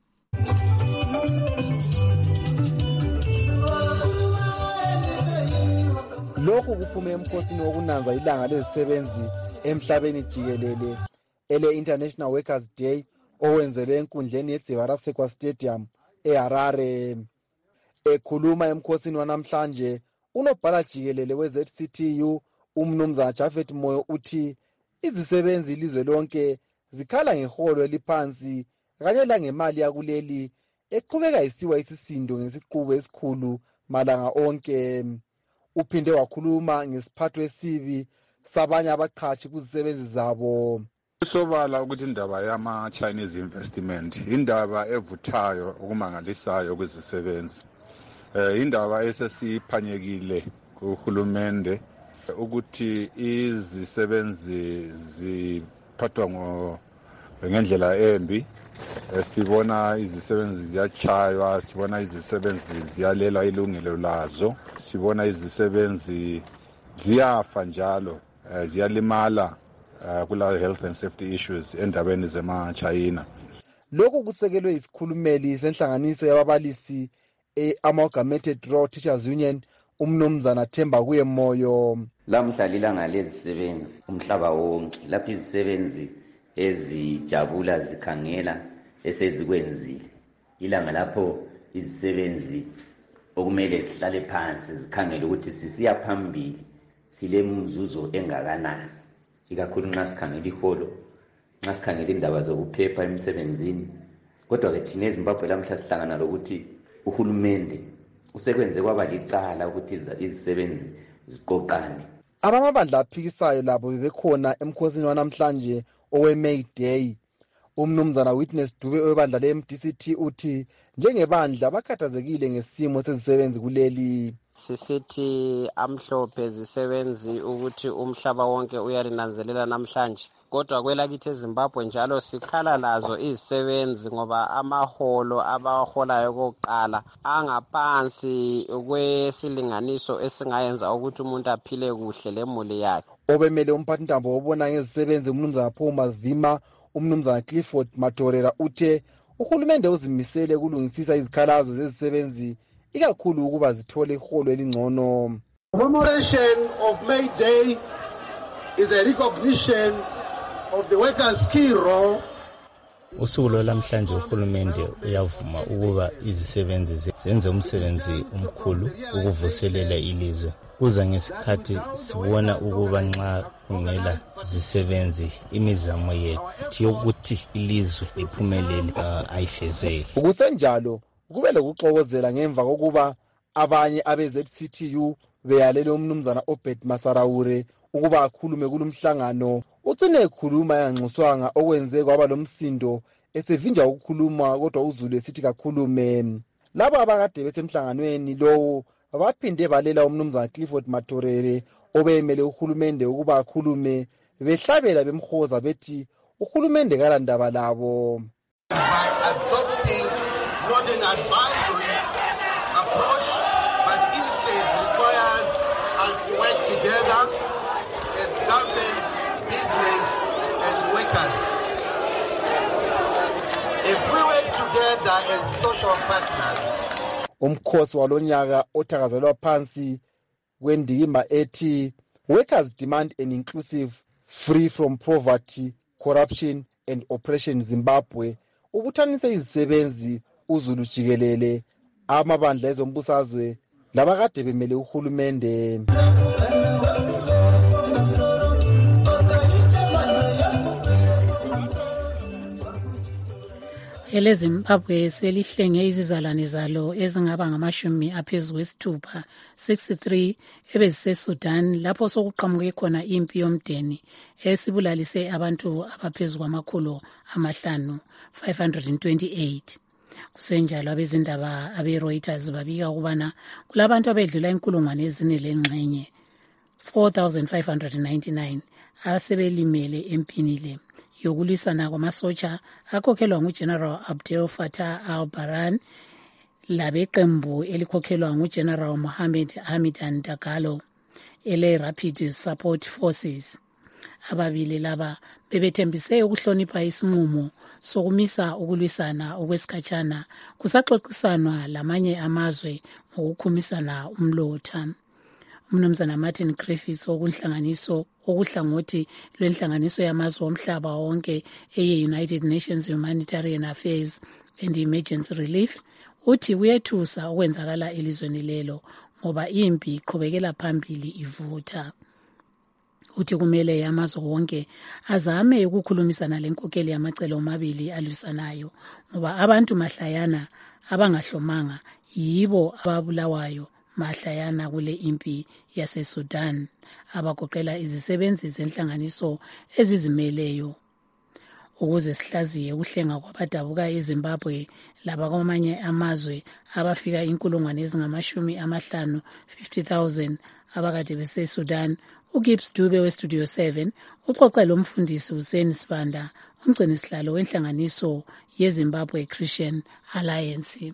Lokhu kuphume emkhosini wokunanza ilanga lezisebenzi emhlabeni jikelele ele International Workers Day owenzelwe enkundleni yeDivarasekwa Stadium eHarare. Ekhuluma emkhosini wanamhlanje unobhala jikelele we-Z C T U umnumzana Japhet Moyo uthi izisebenzi ilizwe lonke zikhala ngeholo eliphansi kanye langemali yakuleli eqhubeka isiwa isisindo ngesiqubu esikhulu malanga onke. Uphinde wakhuluma ngesiphatho esibi sabanye abaqhashi kuzisebenzi zabo. Sobala ukuthi indaba yama Chinese investment indaba evuthayo okumangalisayo kwezisebenzi. Eh indaba esesiphanyekile kuhulumende ukuthi izisebenzi ziphathwa ngo ngendlela embi. Sibona izisebenzi ziyachaywa, sibona izisebenzi ziyalela ilungelo lazo, sibona izisebenzi ziyafa njalo, ziyalimala kula health and safety issues endabeni zema China. Lokhu kusekelwe isikhulumeli senhlanganiso yababalisi e-Amalgamated Rural Teachers Union umnumzana Themba kuye moyo. Lamhla lilanga lezisebenzi umhlaba wonke lapho izisebenzi ezijabula zikhangela esezikwenzile. Ilanga lapho izisebenzi okumele sihlale phansi zikhangele ukuthi sisiya phambili sile mzuzo engakanani. Ikakhulu nxa sikhangela iholo, nxa sikhangela indaba zokuphepha emsebenzini. Kodwa ke thina eZimbabwe lamhla sihlangana lokuthi uhulumende usekwenze kwaba licala ukuthi izisebenzi ziqoqane. Abamabandla aphikisayo labo bebekhona emkhosini wanamhlanje owe May Day. Umnumzana Witness Dube webandla le-M D C T uthi njengebandla bakhathazekile ngesimo sezisebenzi kuleli. Sisithi amhlophe zisebenzi ukuthi umhlaba wonke uyalinanzelela namhlanje. Kodwa kwelakithi eZimbabwe njalo sikhala lazo izisebenzi ngoba amaholo abaholayo kokuqala angaphansi kwesilinganiso esingayenza ukuthi umuntu aphile kuhle lemuli yakhe. Obemele umphathintambo wobona ngezisebenzi umnumzana Paul Mazima, umnumzana Clifford Matorera uthe uhulumende uzimisele ukulungisisa izikhalazo zezisebenzi ikakhulu ukuba zithole iholo elingcono. Commemoration of May Day is a recognition of the workers' key role. Usuku lwamhlanje uhulumende uyavuma ukuba izisebenzi zenze umsebenzi omkhulu ukuvuselela ilizwe. Kuza ngesikhathi sibona ukuba nxa kungela zisebenzi imizamo yethu yokuthi ilizwe liphumelele ayifezeki. Ukusenjalo kube lokuxokozela ngemva kokuba abanye abe-Z C T U beyalele umnumzana Obed Masarawure ukuba akhulume kulumhlangano. Ucine ekhuluma yanxuswanga okwenze kwaba lomsindo esevinja ukukhuluma kodwa uZulu esithi kakhulume. Laba abakade besemhlanganweni lowo baphinde balela umnumzana Clifford Matorere obeyemele uhulumende ukuba akhulume behlabela bemhoza bethi uhulumende kalandaba labo. By adopting not an advisory approach but instead requires us to work together as government, business and workers. If we work together as social partners. Umkhosi walonyaka othakazelwa phansi kwendima ethi Workers Demand an Inclusive, Free from Poverty, Corruption and Oppression Zimbabwe ubuthanise izisebenzi uZulu jikelele amabandla ezombusazwe labakade bemele uhulumende. Ele Zimbabwe selihlenge izizalwane zalo ezingaba ngamashumi aphezu kwesithupha sixty-three ebeziseSudan lapho sokuqhamuke khona impi yomdeni esibulalise abantu abaphezu kwamakhulu amahlanu five hundred twenty-eight. Kusenjalo abezindaba abe-Reuters babika ukubana kulabantu abedlula inkulungwane ezine lengxenye four thousand five hundred ninety-nine asebelimele empini le yokulwisana kwamasotsha akhokhelwa nguGeneral Abdel Fattah al-Burhan labeqembu elikhokhelwa nguGeneral Mohammed Hamdan Dagalo ele Rapid Support Forces. Ababili laba bebethembise ukuhlonipha isinqumo sokumisa ukulwisana okwesikhatshana kusaxoxisanwa lamanye amazwe ngokukhumisana umlotha. Umnumzana Martin Griffiths okunhlanganiso okuhlangothi lwenhlanganiso yamazwe omhlaba wonke eye-United Nations Humanitarian Affairs and Emergency Relief uthi kuyethusa okwenzakala elizweni lelo ngoba impi iqhubekela phambili ivutha. Uthi kumele amazwe wonke azame ukukhulumisana lenkokeli yamacele omabili alwisanayo ngoba abantu mahlayana abangahlomanga yibo ababulawayo mahlayana kule impi yaseSudan abagoqela izisebenzi zenhlanganiso ezizimeleyo ukuze sihlaziye ukuhlenga kwabadabuka eZimbabwe laba kwamanye amazwe abafika inkulungwane ezingamashumi amahlanu fifty thousand abakade beseSudan. uGibbs Dube weStudio seven uxoxe lo mfundisi Hussein Sibanda, umgcinisihlalo wenhlanganiso yeZimbabwe Christian Alliance.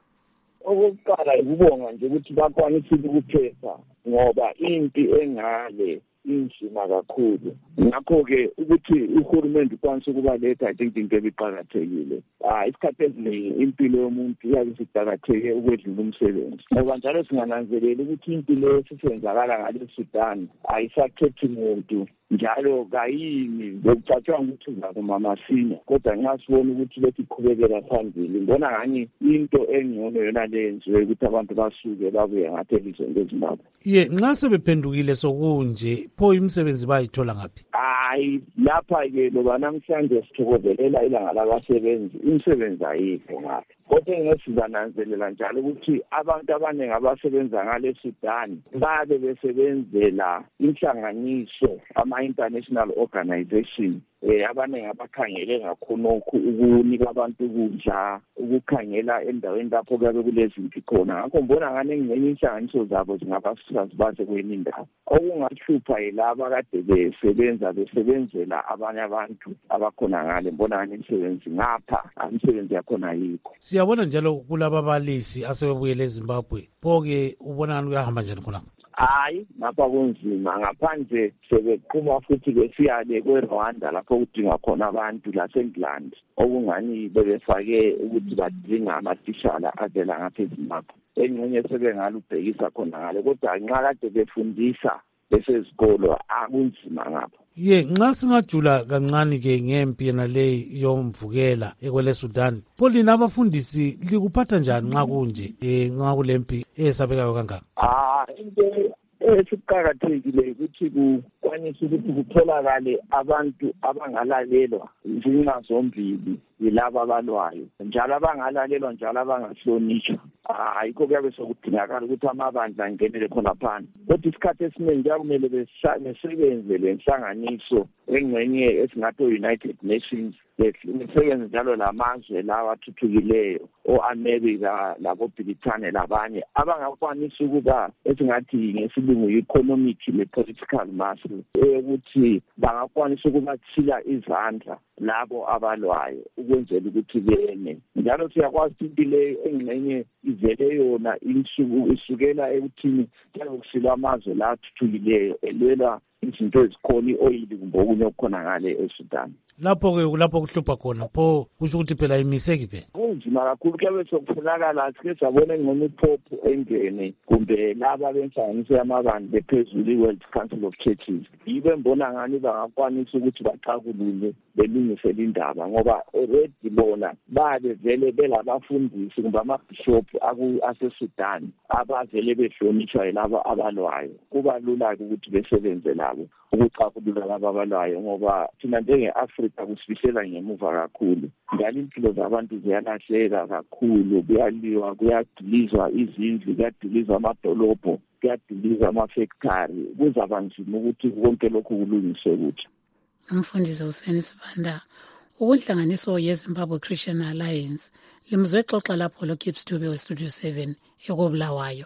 Okokuqala ukubonga nje ukuthi bakwanisile ukuphepha ngoba impi engale inzima kakhulu. Ngakho-ke ukuthi uhulumende ukwanise ukubaletha I think into ebiqakathekile. Ah isikhathi esiningi impilo yomuntu iyabe siqakatheke ukwedlula umsebenzi. Ngoba njalo singananzelela ukuthi impilo esisenzakala ngale Sudan ayisakhethi umuntu njalo kayini bekucathwa ukuthi uzakuma masina, kodwa nxa sibona ukuthi lethi iqhubekela phambili ngibona ngani into engcono yona lenziwe ukuthi abantu basuke babuye ngathi elizweni leZimbabwe. Ye nxa sebephendukile sokunje pho imisebenzi bayithola ngaphi? Hayi lapha ke loba namhlanje sithokozelela ilanga labasebenzi, imisebenzi ayikho ngapha. Kodwa ngesizananzelela njalo ukuthi abantu abaningi abasebenza ngale Sudan babe besebenzela inhlanganiso ama-international organization eh abaningi abakhangele ngakhonokho ukunika abantu ukudla, ukukhangela endaweni lapho kuyabe kulezimpi khona. Ngakho mbona ngane ngenye inhlanganiso zabo zingabasuka zibaze kwenye indawo. Okungahlupha yilaba kade besebenza besebenzela abanye abantu abakhona ngale, mbona ngane imisebenzi ngapha imisebenzi yakhona ayikho. Siyabona njalo kulaba balisi asebebuyele eZimbabwe, pho-ke ubona ngani kuyahamba njani khona? Hayi ngapha kunzima, ngaphandle sebeqhuma futhi besiyale kweRwanda lapho kudinga khona abantu laseNgland okungani bebefake ukuthi badinga amathishala avela ngapha eZimbabwe. Engxenye sebengalo ubhekisa khona ngale, kodwa nxa kade befundisa besezikolo akunzima ngapha. Ye nxa singajula kancane ke ngempi yena le yomvukela ekwele Sudan, polina abafundisi likuphatha njani nxa kunje eh nxa kulempi esabekayo kangaka? Ah into esiqhakathekile ukuthi kukwanisa ukuthi kutholakale abantu abangalalelwa izinqa zombili yilaba abalwayo, njalo abangalalelwa njalo abangahlonishwa. Ayikho kuyabe sokudingakala ukuthi amabandla angenele khona phansi, kodwa isikhathi esiningi kumele besebenze lenhlanganiso engxenye esingathi United Nations, besebenze njalo lamazwe lawa athuthukileyo o-America labo-Britain labanye abangakwanisa ukuba esingathi ngesilungu economic ne-political muscle ukuthi bangakwanisa ukubathila izandla labo abalwayo ukwenzela ukuthi bene. Njalo siyakwazi into leyo engxenye ivele yona insuku isukela ekuthini kusilwa amazwe la athuthukileyo elwela izinto ezikhona i-oyili kumbe okunye okukhona ngale eSudan. Lapho-ke kulapho kuhlupha khona, pho kusho ukuthi phela imiseki phela kunzima kakhulu. Kuyabe sokufunakala sike sabona engcono iphophu engene kumbe laba benhlanganiso yamabandla bephezulu i-World Council of Churches yibe mbona ngani bangakwanisa ukuthi baxakulule belungisele indaba, ngoba already bona babe vele belabafundisi kumbe amabhishophu aseSudan abavele behlonishwa yilabo abalwayo. Kuba lula-ke ukuthi besebenze labo ukuxakulula labo abalwayo, ngoba thina njenge-Afrika kusifihlela ngemuva kakhulu. Njalo impilo zabantu ziyalahleka kakhulu, kuyaliwa, kuyadilizwa izindlu, kuyadilizwa amadolobho, kuyadilizwa amafektari. Kuzaba nzima ukuthi konke lokhu kulungiswe kuthi. Umfundisi Hussein Sibanda, ukunhlanganiso yeZimbabwe Christian Alliance limzwe xoxa lapho lo Gibbs Dube weStudio seven ekobulawayo.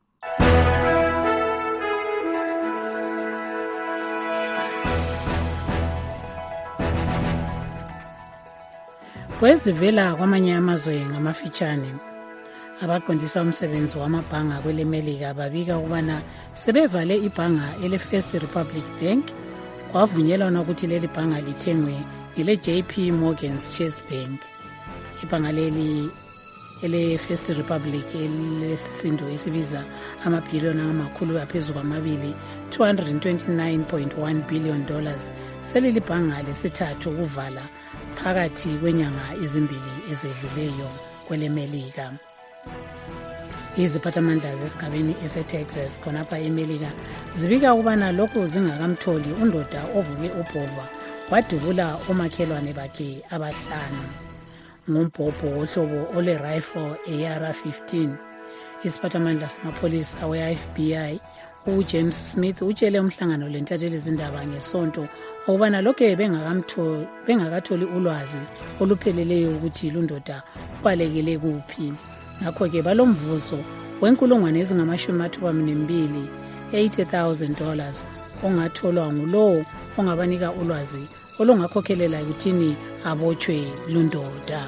Kwezivela kwamanye amazwe ngamafitshane, abaqondisa umsebenzi wamabhanga kwele Melika babika ukubana sebevale ibhanga ele First Republic Bank, kwavunyelwana ukuthi leli bhanga lithengwe ngile J P Morgan's Chase Bank. Ibhanga leli ele First Republic elesisindo esibiza amabhiliyoni amakhulu aphezulu kwamabili two hundred twenty-nine point one billion dollars seleli bhanga lesithathu ukuvala phakathi kwenyanga ezimbili ezedluleyo kwele Melika. Iziphathamandla zesigabeni eseTexas khonapha eMelika zibika ukubana lokhu zingakamtholi undoda ovuke ubhova wadubula omakhelwane bakhe abahlanu ngombhobho wohlobo ole rifle e R fifteen. Isiphathamandla samapholisa we-F B I uJames Smith utshele umhlangano lentatheli izindaba ngesonto ukubana lokho bengakamtholi bengakatholi ulwazi olupheleleyo ukuthi lundoda ubalekele kuphi. Ngakho ke balomvuzo wenkulungwane ezingamashumi mathuba nembili eighty thousand dollars ongatholwa ngulowo ongabanika ulwazi olungakhokhelela ukuthini abotshwe lundoda.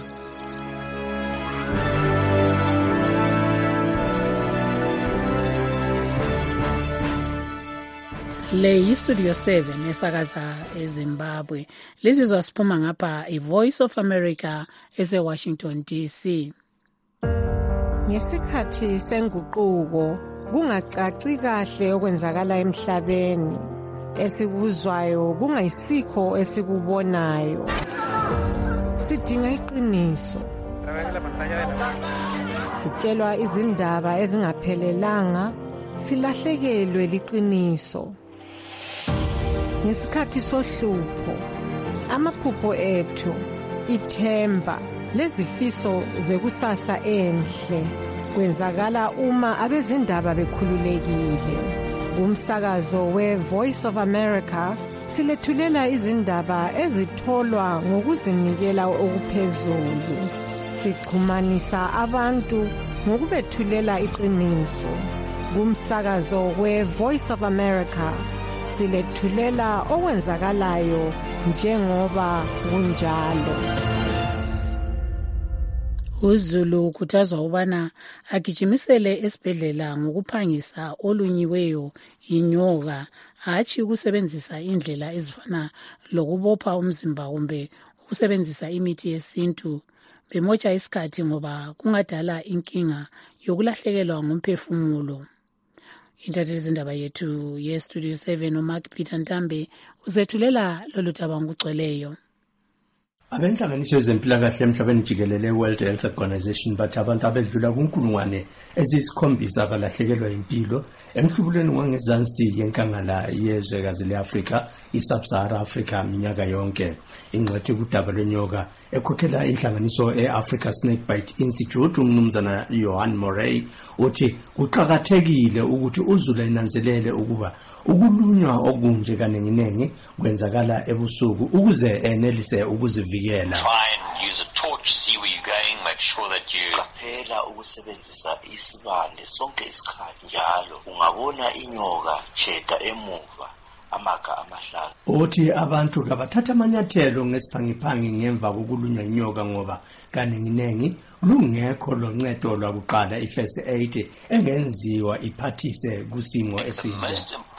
Le yiStudio seven esakaza eZimbabwe. Lizizwa siphuma ngapha iVoice of America ese-Washington D C. Ngesikhathi senguquko kungacaci kahle okwenzakala emhlabeni, esikuzwayo kungayisikho esikubonayo. Sidinga iqiniso. Sitshelwa izindaba ezingaphelelanga, silahlekelwe liqiniso. Ngesikhathi sohlupho, amaphupho ethu, ithemba lezifiso zekusasa enhle kwenzakala uma abezindaba bekhululekile. Kumsakazo we-Voice of America silethulela izindaba ezitholwa ngokuzinikela okuphezulu. Sixhumanisa abantu ngokubethulela iqiniso. Kumsakazo we-Voice of America silethulela okwenzakalayo njengoba kunjalo. uZulu ukhuthazwa ubana agijimisele esibhedlela ngokuphangisa olunyiweyo inyoka, hatshi ukusebenzisa indlela ezifana lokubopha umzimba kumbe ukusebenzisa imithi yesintu bemotsha isikhathi ngoba kungadala inkinga yokulahlekelwa ngumphefumulo. Intatheli izindaba yethu yeStudio seven uMark Peter Ntambe uzethulela lolu daba ngokugcweleyo. Abenhlanganiso zempilakahle emhlabeni jikelele World Health Organization bathi abantu abedlula kunkulungwane eziyisikhombisa abalahlekelwa impilo emhlubulweni wangezansi yenkangala yezwekazi leAfrika, i-Sub-Sahara Africa minyaka yonke. Ingxethi kudaba lwenyoka ekhokhela inhlanganiso e-Africa Snakebite Institute umnumzana Johan Morey uthi kuqakathekile ukuthi uZulu enanzelele ukuba ukulunywa okunje kanenginengi kwenzakala ebusuku ukuze enelise ukuzivikela. Qaphela ukusebenzisa isibane sonke isikhathi njalo ungabona inyoka cheka emuva amaka amahlala. Uthi abantu kabathatha amanyathelo ngesiphangiphangi ngemva kokulunywa inyoka ngoba kanenginengi lungekho loncedo lwakuqala i-first aid engenziwa iphathise kusimo esinje.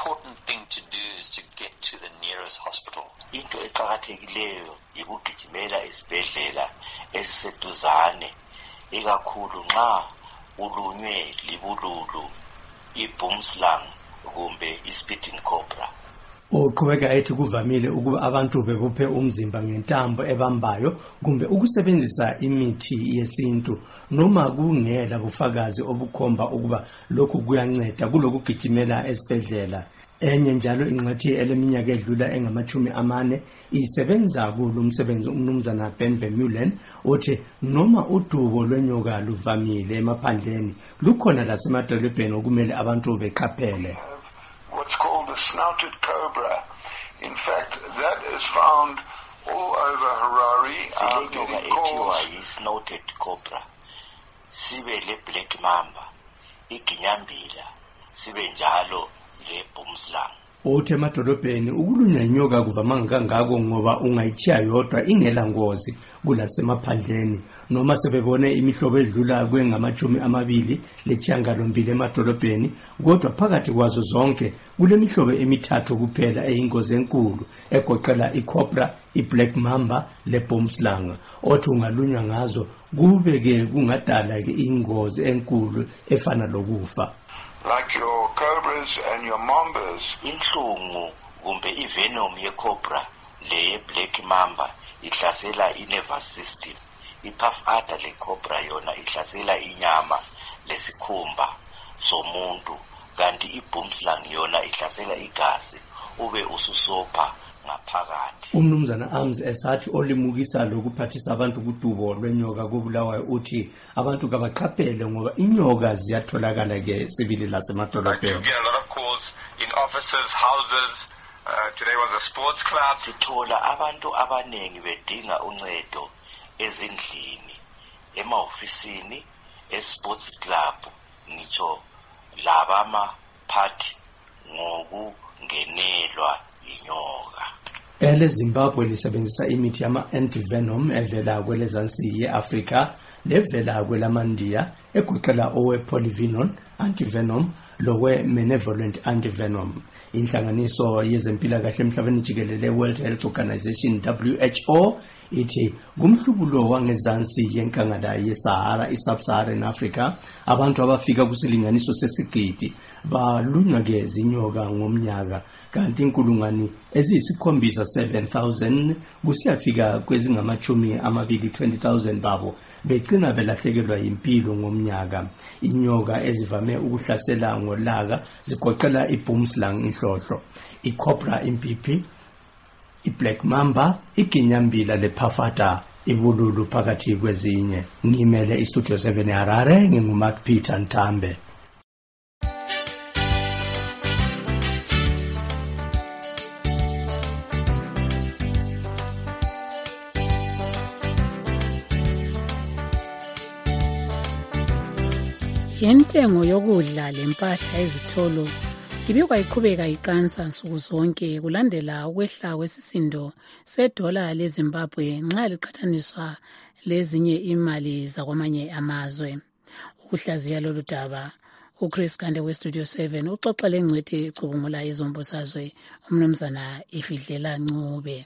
Into eqakathekileyo yikugijimela esibhedlela esiseduzane, ikakhulu nxa ulunywe libululu, i-boomslang kumbe i-spitting cobra. Uqhubeka ethi kuvamile ukuba abantu bebophe umzimba ngentambo ebambayo kumbe ukusebenzisa imithi yesintu noma kungela bufakazi obukhomba ukuba lokhu kuyanceda kulokugijimela esibhedlela. Enye njalo ingxethi eleminyaka edlula engamachumi amane isebenza kulo umsebenzi umnumzana Ben Vermeulen uthi noma udubo lwenyoka luvamile emaphandleni lukhona lasemadolobheni okumele abantu beqaphele. What's called the snouted cobra. In fact, that is found all over Harare. Silenyoka ethiwa yi-snouted cobra, sibe le black mamba, iginyambila, sibe njalo le boomslang. Uthi emadolobheni ukulunywa inyoka kuvama kangako ngoba ungayichiya yodwa ingela ngozi kulasemaphandleni noma sebebone imihlobo edlula kwengamachumi amabili lechiyangalombili emadolobheni, kodwa phakathi kwazo zonke kulemihlobo emithathu kuphela eyingozi enkulu egoqela icobra, iblack mamba leboomslang. Othi ungalunywa ngazo kube-ke kungadala-ke ingozi enkulu efana lokufa. Like your cobras and your mambas. Inhlungu kumbe ivenom yecobra le black mamba ihlasela i-nervous system. I-puff adder le cobra yona ihlasela inyama lesikhumba somuntu, kanti i-boomslang yona ihlasela igazi ube ususopha ngaphakathi. Umnumzana Arms esathi olimukisa lokuphathisa abantu kudubo lwenyoka kubulawayo uthi abantu kabaqaphele ngoba inyoka ziyatholakala ke sibili lasemadolobheni. In offices, houses, uh, today was a sports club. Sithola abantu abanengi bedinga uncedo ezindlini, emaofisini, esports club, ngitsho labama party ngokungenelwa inyoka. Ele Zimbabwe lisebenzisa imithi yama antivenom evela kwelezansi ye-Afrika levela kwelamandiya egoqela owe polyvinon antivenom lowe benevolent antivenom. Inhlanganiso yezempilakahle emhlabeni jikelele World Health Organization W H O ithi kumhlubulo wangezansi yenkangala yeSahara i-Sub-Saharan Africa abantu abafika kusilinganiso sesigidi balunywa ke zinyoka ngomnyaka kanti inkulungwane eziyisikhombisa seven thousand kusiyafika kwezingamachumi amabili twenty thousand babo begcina belahlekelwa impilo ngomnyaka. Inyoka ezivame ukuhlasela ngolaka zigoqela iboomslang inhlohlo, icobra impipi, iblack mamba, iginyambila lephafata, ibululu phakathi kwezinye. Ngimele istudio seven Harare, nginguMark Peter Ntambe. Yentengo yokudla lempahla ezitolo ibikwa iqhubeka iqansa nsuku zonke kulandela ukwehla kwesisindo sedola leZimbabwe nxa liqhathaniswa lezinye imali zakwamanye amazwe. Ukuhlaziya lolu daba uChris Kande weStudio seven uxoxele ngcwethi icubungula izombusazwe umnumzana Ifidlela Ncube.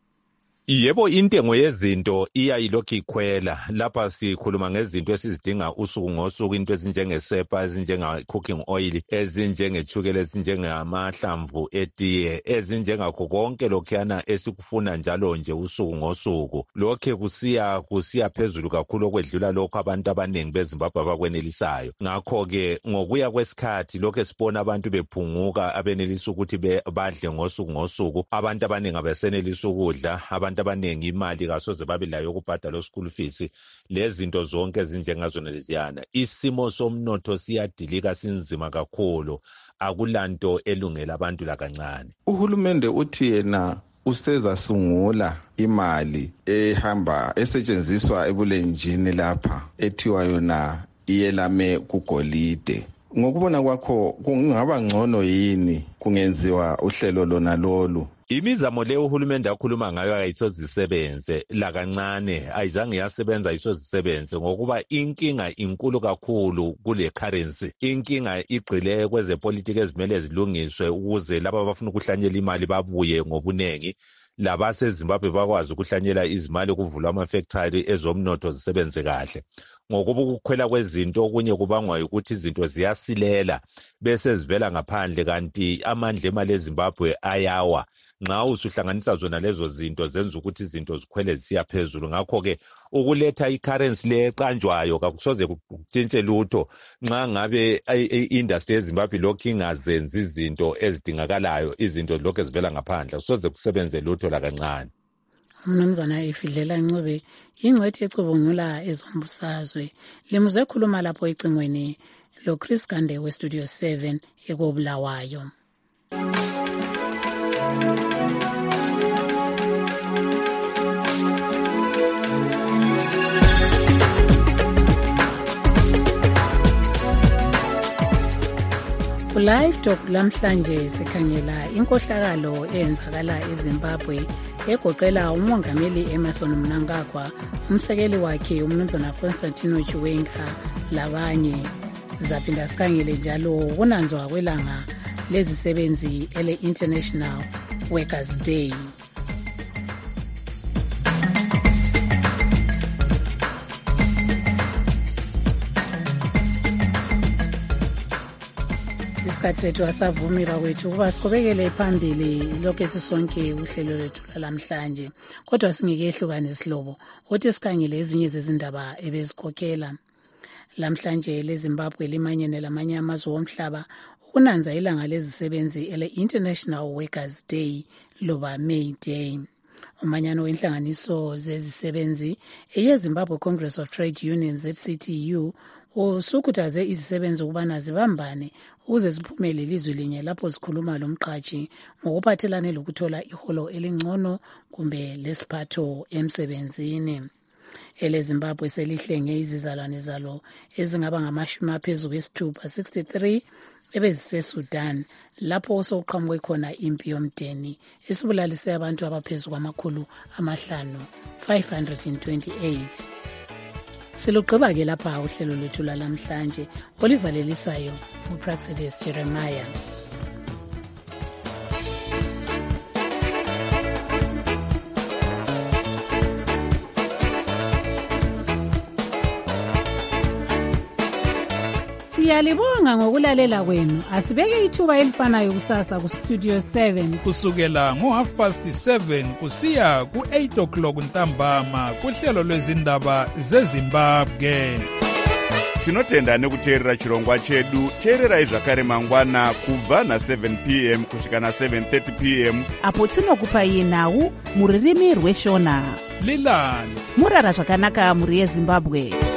Yebo, intengo yezinto iyayilokhu ikhwela. Lapha sikhuluma ngezinto esizidinga usuku ngosuku, into ezinjengesepa, ezinjenga cooking oil, ezinjengechukela, ezinjengamahlamvu etiye, ezinjengakho konke lokhuyana esikufuna njalo nje usuku ngosuku. Lokhe kusiya kusiya phezulu kakhulu okwedlula lokho abantu abanengi beZimbabwe abakwenelisayo. Ngakho ke ngokuya kwesikhathi lokho sibona abantu bephunguka abenelisa ukuthi badle ngosuku ngosuku. Abantu abanengi abesenelisa ukudla, abantu abanengi imali kasoze babilayo ukubhadala school fees, lezinto zonke ezinjengazona leziyana. Isimo somnotho siyadilika sinzima kakhulu, akulanto elungela abantu la kancane. Uhulumende uthi yena usezasungula imali ehamba esetshenziswa ebulenjini lapha ethiwa yona iyelame kugolide. Ngokubona kwakho kungaba ngcono yini kungenziwa uhlelo lona lolu? Imizamo le uhulumende akhuluma ngayo ayisozisebenze la kancane, ayizange yasebenza ayisozisebenze ngokuba inkinga inkulu kakhulu kule currency. Inkinga igcile kwezepolitiki ezimele zilungiswe ukuze laba abafuna ukuhlanyela imali babuye ngobunengi, labase Zimbabwe bakwazi ukuhlanyela izimali kuvulwa ama-factory ezomnotho zisebenze kahle. Ngokuba ukukhwela kwezinto okunye kubangwa ukuthi izinto ziyasilela bese zivela ngaphandle kanti amandla emali eZimbabwe ayawa. Nxa usuhlanganisa zona lezo zinto zenza ukuthi izinto zikhwele zisiya phezulu. Ngakho ke ukuletha i-currency le eqanjwayo kakusoze kutshintshe lutho nxa ngabe i-industry yeZimbabwe lokhu ingazenzi izinto ezidingakalayo, izinto lokhu ezivela ngaphandle kusoze kusebenze lutho la kancane. Umnumzana Ifidlela Ncube ingcwethi ecubungula ezombusazwe limuze ekhuluma lapho ecingweni lo Chris Kande weStudio seven ekobulawayo. Live Talk lamhlanje sikhangela inkohlakalo eyenzakala eZimbabwe egoqela umongameli Emmerson Mnangagwa, umsekeli wakhe umnumzana Constantino Chiwenga labanye. Sizaphinda sikhangele njalo ukunanzwa kwelanga lezisebenzi ele International Workers Day. Isikhathi sethu asavumira kwethu ukuba siqhubekele phambili lokho sisonke uhlelo lwethu lamhlanje, kodwa singeke ehlukane isihlobo othi sikhangele ezinye zezindaba ebezikhokhela. Lamhlanje leZimbabwe limanyene lamanye amazwe omhlaba ukunanza ilanga lezisebenzi ele-International Workers' Day loba May Day. Umanyano wenhlanganiso zezisebenzi eyeZimbabwe Congress of Trade Unions Z C T U usukhuthaze izisebenzi ukubana zibambane ukuze ziphumele ilizwe linye lapho zikhuluma lomqhatshi ngokuphathelane lokuthola iholo elingcono kumbe lesiphatho emsebenzini. EleZimbabwe selihlenge izizalwane zalo ezingaba ngamashumi aphezulu kwesithupha sixty-three ebeziseSudan lapho osokuqhamuke khona impi yomdeni esibulalise abantu abaphezulu kwamakhulu amahlanu five hundred twenty-eight. Silugqiba ke lapha uhlelo lwethu lamhlanje olivalelisayo uPraxedis Jeremiah. Siyalibonga ngokulalela kwenu. Asibeke ithuba elifanayo kusasa ku Studio seven kusukela ngo half past seven kusiya ku eight o'clock ntambama kuhlelo lwezindaba zeZimbabwe. Tinotenda nekuteerera chirongwa chedu. Teererai zvakare mangwana kubva na seven p m kusvika na seven thirty p m apo tinokupai nhau muririmi rweshona. Lilani murara zvakanaka muri yeZimbabwe.